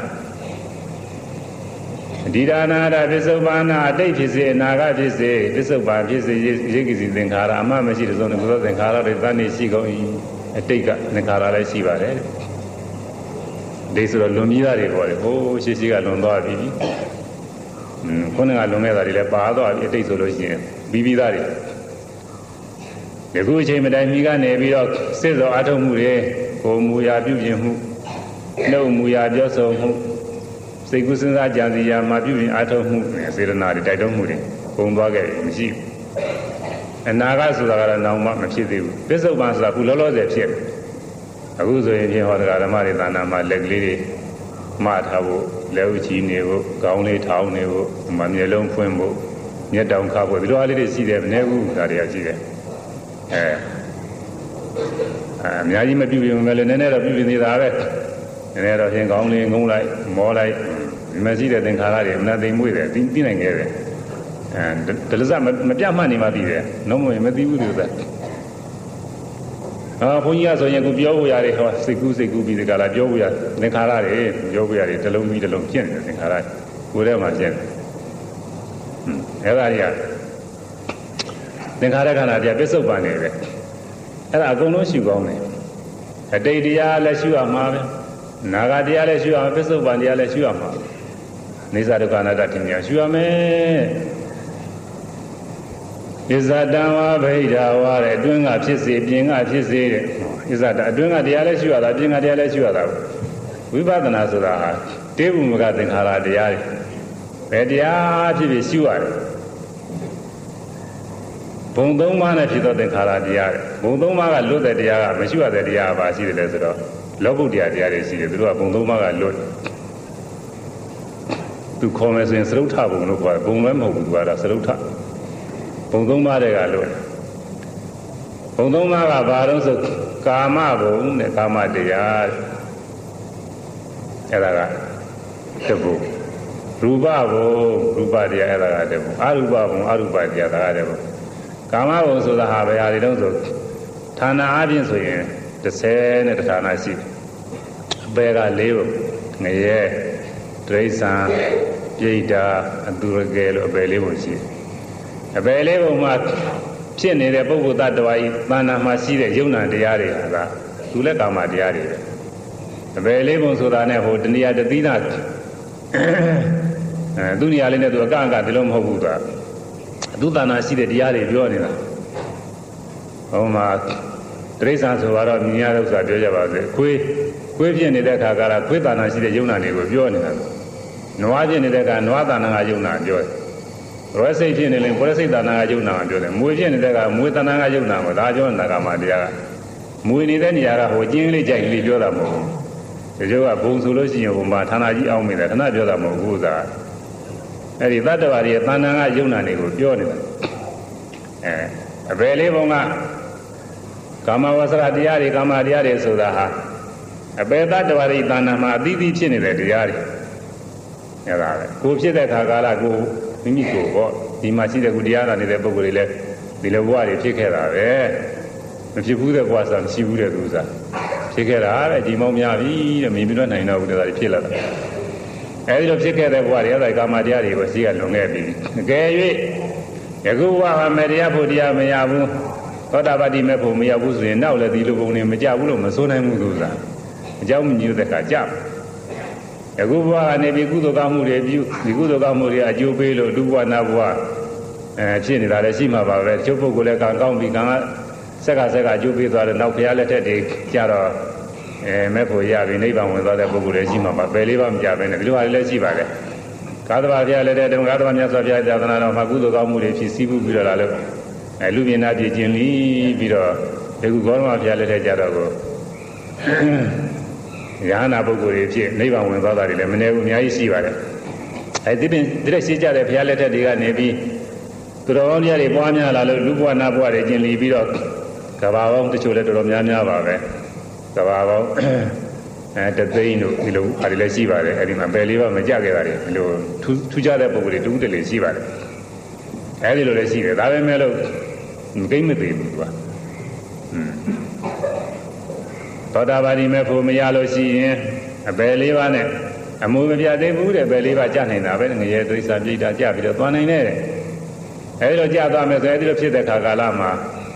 ဒီဒါနာဂတပစ္စုပ္ပန္နာအတိတ်ဖြစ်စေအနာဂတ်ဖြစ်စေပစ္စုပ္ပန်ဖြစ်စေရေကေစီသင်္ခါရအမှမရှိတဲ့ဆုံးသောသင်္ခါရတွေသတ်နေရှိကုန်၏အတိတ်ကသင်္ခါရလည်းရှိပါတယ်ဒီဆိုတော့လွန်ပြီးသားတွေပေါ်တယ်ဟိုးရှိကလွန်သွားပြီခုနကလွန်ခဲ့တာတွေလည်းပါသွားပြီအတိတ်ဆိုလို့ရှိရင်ပြီးသားတွေဒီခုအချိန်မတိုင်မီကနေပြီးတော့စစ်စောအထုံးမှုတွေကိုမူရာပြုပြင်မှုနှုတ်မူရာပြောဆိုမှုစိတ်ကူးစဉ်းစားကြံစည်ရာမှာပြုပြင်အထုံးမှုစေတနာတွေတိုက်တွန်းမှုတွေပုံသွားခဲ့ပြီမရှိဘူးအနာဂတ်ဆိုတာကတော့နောက်မှမဖြစ်သေးဘူးပစ္စုပန်ဆိုတာခုလောလောဆယ်ဖြစ်အခုဆိုရင်ဖြင့်ဟောတရားဓမ္မတွေသာနာမှာလက်ကလေးတွေမှားထားဖို့လက်ဥချီနေဖို့ကောင်းလေးထောင်းနေဖို့မမျက်လုံးဖွင့်ဖို့မျက်တောင်ခါဖို့ဒီလိုအားလေးတွေရှိတယ်မနေဘူးဒါတွေကရှိတယ်အများကြီးမပြုပြင်မယ်လည်းနည်းနည်းတော့ပြုပြင်နေတာပဲနည်းနည်းတော့ဖြင့်ကောင်းလေးငုံလိုက်မောလိုက်ဒီမှာရှိတဲ့သင်္ခါရတွေအနာသိမ့်မွေးတယ်သိနိုင်ခဲ့တယ်ဒလစမပြတ်မှတ်နေမှသိတယ်လုံးဝမသိဘူးလို့ဆိုတာဘုန်းကြီးကဆိုရင်ကိုပြောဖို့ရတယ်ဟောစိတ်ကူးပြီးဒီကလာပြောဖို့ရသင်္ခါရတွေပြောဖို့ရတယ်တစ်လုံးပြီးတစ်လုံးပြင့်တယ်သင်္ခါရကိုယ်ထဲမှာပြင့်တယ်အဲ့ဒါတွေကသင်္ခါရခန္ဓာတရားပစ္စုပ္ပန်နေပဲအဲ့ဒါအကုန်လုံးရှုကောင်းတယ်အတိတ်တရားလည်းရှုရမှာပဲနာဂတရားလည်းရှုရမှာပစ္စုပ္ပန်တရားလည်းရှုရမှာနေသဒုက္ခအနတ္တတင်ညာရှုရမယ်ဣဇတံဝါဗိဓာဝါတဲ့အတွင်းကဖြစ်စေပြင်ကဖြစ်စေတဲ့ဣဇတအတွင်းကတရားလည်းရှိရတာပြင်ကတရားလည်းရှိရတာဝိပဿနာဆိုတာဟာတေဝုမကသင်္ခါရတရားတွေဘယ်တရားဖြစ်ဖြစ်ရှိရတယ်ဘုံသုံးပါးနဲ့ဖြစ်သောသင်္ခါရတရားတွေဘုံသုံးပါးကလွတ်တဲ့တရားကမရှိရတဲ့တရားပါရှိတယ်လေဆိုတော့လောကုတ္တရာတရားတွေရှိတယ်သူတို့ကဘုံသုံးပါးကလွတ်သူခေါ်မယ်ဆိုရင်သရုပ်ထဘုံလို့ခေါ်တယ်ဘုံလည်းမဟုတ်ဘူးသူကတော့သရုပ်ထဘုံသုံးပါးတွေကလွတ်ဘုံသုံးပါးကဘာလို့ဆိုကာမဘုံနဲ့ကာမတရားအဲ့ဒါကတဘုရူပဘုံရူပတရားအဲ့ဒါကတဘုအရူပဘုံအရူပတရားဒါကတဘုကာမဘုံဆိုတာဟာဘယ်ဟာတွေတုံးဆိုဌာနအပြင်ဆိုရင်30နဲ့ဌာနရှိတယ်အပေက4ဘုံငရဲဒိဋ္ဌံပြိတ္တာအတုရကဲလို့အပေ4ဘုံရှိတယ်အပေ4ဘုံမှာဖြစ်နေတဲ့ပုဂ္ဂိုလ်တ attva ဤသဏ္ဍာန်မှာရှိတဲ့ယုံနာတရားတွေကသူလည်းကာမတရားတွေပဲအပေ4ဘုံဆိုတာနဲ့ဟိုတဏှာတတိနာသူနေရာလေးနဲ့သူအကန့်အကဒီလိုမဟုတ်ဘူးသူသဏ္ဍာန်ရှိတဲ့တရားတွေပြောနေတာဟိုမှာတိရစ္ဆာန်ဆိုတော့မြင်ရတဲ့ဥစ္စာပြောကြပါစေခွေးဖြစ်နေတဲ့အခါကခွေးသဏ္ဍာန်ရှိတဲ့ယုံနာတွေကိုပြောနေတာနွားဖြစ်နေတဲ့အခါနွားသဏ္ဍာန်ကယုံနာပြောတယ်ရောစိတ်ဖြစ်နေရင်ဘောရစိတ်သဏ္ဍာန်ကယုံနာပြောတယ်မွေဖြစ်နေတဲ့အခါမွေသဏ္ဍာန်ကယုံနာကိုဒါပြောနေတာကမှတရားကမွေနေတဲ့နေရာကဟိုကျင်းလေးကြိုက်လေးပြောတာမဟုတ်ဘူးဒီလိုကဘုံဆိုလို့ရှိရင်ဟိုမှာဌာနကြီးအောင်မိတယ်ခဏပြောတာမဟုတ်ဘူးသာအဲ့ဒီတတ္တဝါတွေရဲ့သဏ္ဍာန်ကယုံနာတွေကိုပြောနေတာအပေလေးဘုံကကာမဝဆရာတရားတွေကာမတရားတွေဆိုတာဟာအပေတတ္တဝါတွေသဏ္ဍာန်မှာအသီးသီးဖြစ်နေတဲ့တရားတွေအဲ့ဒါပဲကိုဖြစ်တဲ့ခါကာလကိုမိမိကိုပေါ့ဒီမှာရှိတဲ့ကုတရားနာနေတဲ့ပုဂ္ဂိုလ်တွေလည်းဒီလိုဘဝတွေဖြစ်ခဲ့တာပဲမဖြစ်ဘူးတဲ့ဘဝဆိုတာမရှိဘူးတဲ့သူစားဖြစ်ခဲ့တာတဲ့ဒီမောင်များပြီတဲ့မြင်ပြနိုင်တော့ဘူးတဲ့ဒါတွေဖြစ်လာတာအဲဒီလိုဖြစ်ခဲ့တဲ့ဘဝတွေအဲ့ဒါကာမတရားတွေကိုရှိကလွန်ခဲ့ပြီအကယ်၍ယခုဘဝမှာမတရားဖို့တရားမရဘူးသောတာပတိမဲ့ဖို့မရဘူးဆိုရင်နောက်လည်းဒီလိုပုံတွေမကြဘူးလို့မဆိုနိုင်ဘူးသူစားအကြောင်းမညွှန်တဲ့ခါကြယခုဘဝကနေပြီးကုသိုလ်ကောင်းမှုတွေပြုဒီကုသိုလ်ကောင်းမှုတွေအကျိုးပေးလို့ဒုဘဝနာဘဝဖြစ်နေတာလည်းရှိမှာပါပဲကျုပ်ပုဂ္ဂိုလ်လည်းကံကောင်းပြီးကံကဆက်ကကျိုးပေးသွားတယ်နောက်ဘုရားလက်ထက်တွေကြတော့မဲ့ဖို့ရပြီနိဗ္ဗာန်ဝင်သွားတဲ့ပုဂ္ဂိုလ်လည်းရှိမှာပါပယ်လေးပါမကြပဲနဲ့ဒီလိုဟာလည်းရှိပါတယ်ကာသဘာဘုရားလက်ထက်တုန်းကာသဘာမြတ်စွာဘုရားသာသနာတော်မှာကုသိုလ်ကောင်းမှုတွေဖြစ်စည်းပြီးတော့လာလို့လူပြင်းနာပြည့်ခြင်းလီပြီးတော့ဒီကုဂေါရမဘုရားလက်ထက်ကြတော့ကိုယဟနာပုဂ္ဂိုလ်တွေဖြစ်နိဗ္ဗာန်ဝင်သွားတာတွေလည်းမနည်းဘူးအများကြီးရှိပါတယ်အဲဒီပြင်ဒီလက်ရှိကြတဲ့ဘုရားလက်ထက်တွေကနေပြီးသူတော်ကောင်းများတွေပွားများလာလို့လူဘဝနာဘဝတွေကျင်လီပြီးတော့ကဘာပေါင်းတချို့လည်းတော်တော်များများပါပဲကဘာပေါင်းတသိန်းတို့ဒီလိုအားလည်းရှိပါတယ်အဲဒီမှာပယ်လေးပါမကြခဲ့တာတွေဒီလိုထူးခြားတဲ့ပုဂ္ဂိုလ်တွေတူးတလေရှိပါတယ်အဲဒီလိုလည်းရှိတယ်ဒါပဲမဲ့လို့ကိမ့်မသေးဘူးကွာသောတာပတိမဲ့ဖို့မရလို့ရှိရင်အပယ်လေးပါးနဲ့အမှုမပြသေးဘူးတဲ့ပယ်လေးပါးကြနိုင်တာပဲငရဲဒိဋ္ဌာပြိတ္တာကြပြီးတော့သွားနိုင်တယ်အဲဒီလိုကြသွားမယ်ဆိုအဲဒီလိုဖြစ်တဲ့ခါကာလမှာ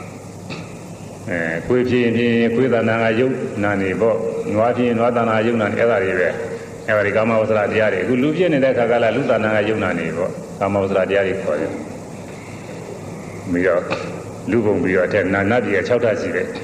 ခွေးဖြစ်ရင်ခွေးသဏ္ဍာန်ကယုတ်နာနေပေါ့နွားဖြစ်ရင်နွားသဏ္ဍာန်ယုတ်နာနေအဲ့ဒါတွေပဲအဲ့ဒါဒီကာမဝဆရာတရားတွေအခုလူဖြစ်နေတဲ့ခါကာလလူသဏ္ဍာန်ကယုတ်နာနေပေါ့ကာမဝဆရာတရားတွေခေါ်တယ်ပြီးတော့လူပုံပြီးတော့အထက်နာပြည်6ဓာတ်ရှိတယ်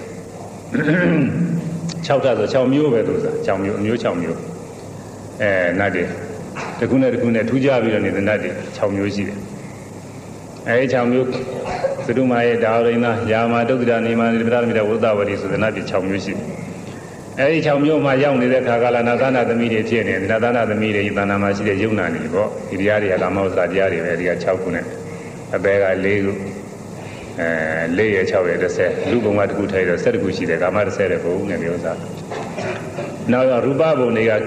6ဓာတ်ဆို6မျိုးပဲသူစား6မျိုးအမျိုး6မျိုးနတ်တွေတစ်ခုနဲ့တစ်ခုနဲ့ထူးခြားပြီးတော့နေတဲ့နတ်တွေ6မျိုးရှိတယ်အဲဒီ6မျိုးသတုမာရဲ့ဒါဝရိဏယာမတုတ်တရာနေမနိပဒမိတဝုဒ္ဒဝတိဆိုတဲ့နတ်တွေ6မျိုးရှိတယ်အဲဒီ6မျိုးမှာရောက်နေတဲ့ခါကလာနာသနာသမီးတွေဖြစ်နေတယ်နာသနာသမီးတွေဤတဏ္ဍာမှာရှိတဲ့ယုံနာနေပေါ့ဒီတရားတွေကကာမဝဆရာတရားတွေပဲဒီက6ခုနဲ့အပေက4ခု4ရ6ရ30လူပုံကတစ်ခုထိုက်တော့7ခုရှိတယ်ကာမ30တဲ့ဘုံနဲ့ပြောစားနောက်ရူပဘုံတွေက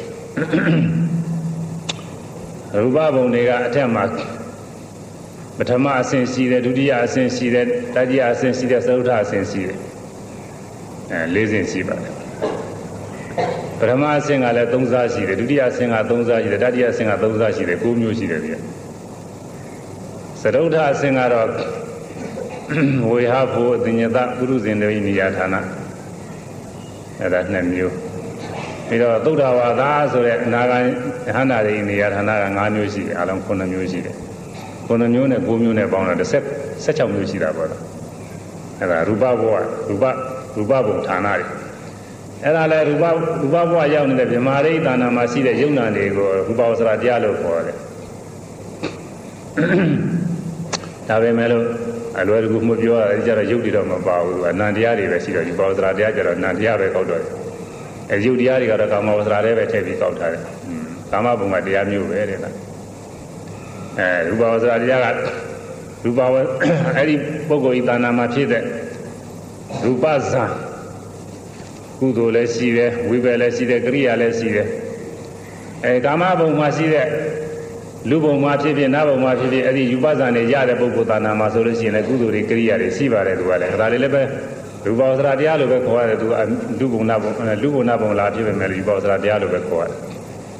ရူပဘုံတွေကအထက်မှာပထမအဆင့်ရှိတယ်ဒုတိယအဆင့်ရှိတယ်တတိယအဆင့်ရှိတယ်သရုပ်ထအဆင့်ရှိတယ်၄ဆင့်ရှိပါတယ်ပထမအဆင့်ကလည်း3စားရှိတယ်ဒုတိယအဆင့်က3စားရှိတယ်တတိယအဆင့်က3စားရှိတယ်9မျိုးရှိတယ်ဒီသရုပ်ထအဆင့်ကတော့ဝေဟဖို့အညတပုရုဇဉ်တွေနေရာဌာနအဲ့ဒါ2မျိုးပြီးတော့သုဒ္ဓဝါဒဆိုတဲ့အနာဂံဟန္တာတွေနေရာဌာနက5မျိုးရှိတယ်အလုံး9မျိုးရှိတယ်9မျိုးနဲ့9မျိုးနဲ့ပေါင်းတော့16မျိုးရှိတာပေါ့လားအဲ့ဒါရူပဘဝရူပဘုံဌာနတွေအဲ့ဒါလဲရူပဘဝရောက်နေတဲ့ဗြဟ္မာရိတဏ္ဍာမှာရှိတဲ့ယုံနာတွေကိုရူပဝဆရာတရားလို့ခေါ်တယ်ဒါပဲမဲ့လို့အလွယ်တကူမှပြောရတယ်ကြတော့ယုတ်တိတော့မပါဘူးအနန္တရားတွေပဲရှိတော့ဒီပါဝဆရာတရားကြတော့အနန္တရားပဲကောက်တော့အဲယုတ်တရားတွေကတော့ကာမဝဆရာတွေပဲထည့်ပြီးကောက်ထားတယ်ကာမဘုံကတရားမျိုးပဲတဲ့လားရူပဝဆရာတရားကရူပဝအဲ့ဒီပုဂ္ဂိုလ်ဤတဏ္ဍာမှာဖြစ်တဲ့ရူပဇာကုသိုလ်လည်းရှိတယ်ဝိပယ်လည်းရှိတယ်ကရိယာလည်းရှိတယ်ကာမဘုံမှာရှိတဲ့လူဘုံမှာဖြစ်ဖြစ်နတ်ဘုံမှာဖြစ်ဖြစ်အဲ့ဒီယူပဇာနဲ့ရတဲ့ပုဂ္ဂိုလ်တဏ္ဍာမှာဆိုလို့ရှိရင်လည်းကုသိုလ်တွေကရိယာတွေရှိပါတယ်သူကလည်းဒါတွေလည်းပဲလူပေါသရာတရားလိုပဲခေါ်ရတယ်သူလူဘုံနာဘုံလာဖြစ်ပေမဲ့လူပေါသရာတရားလိုပဲခေါ်ရတယ်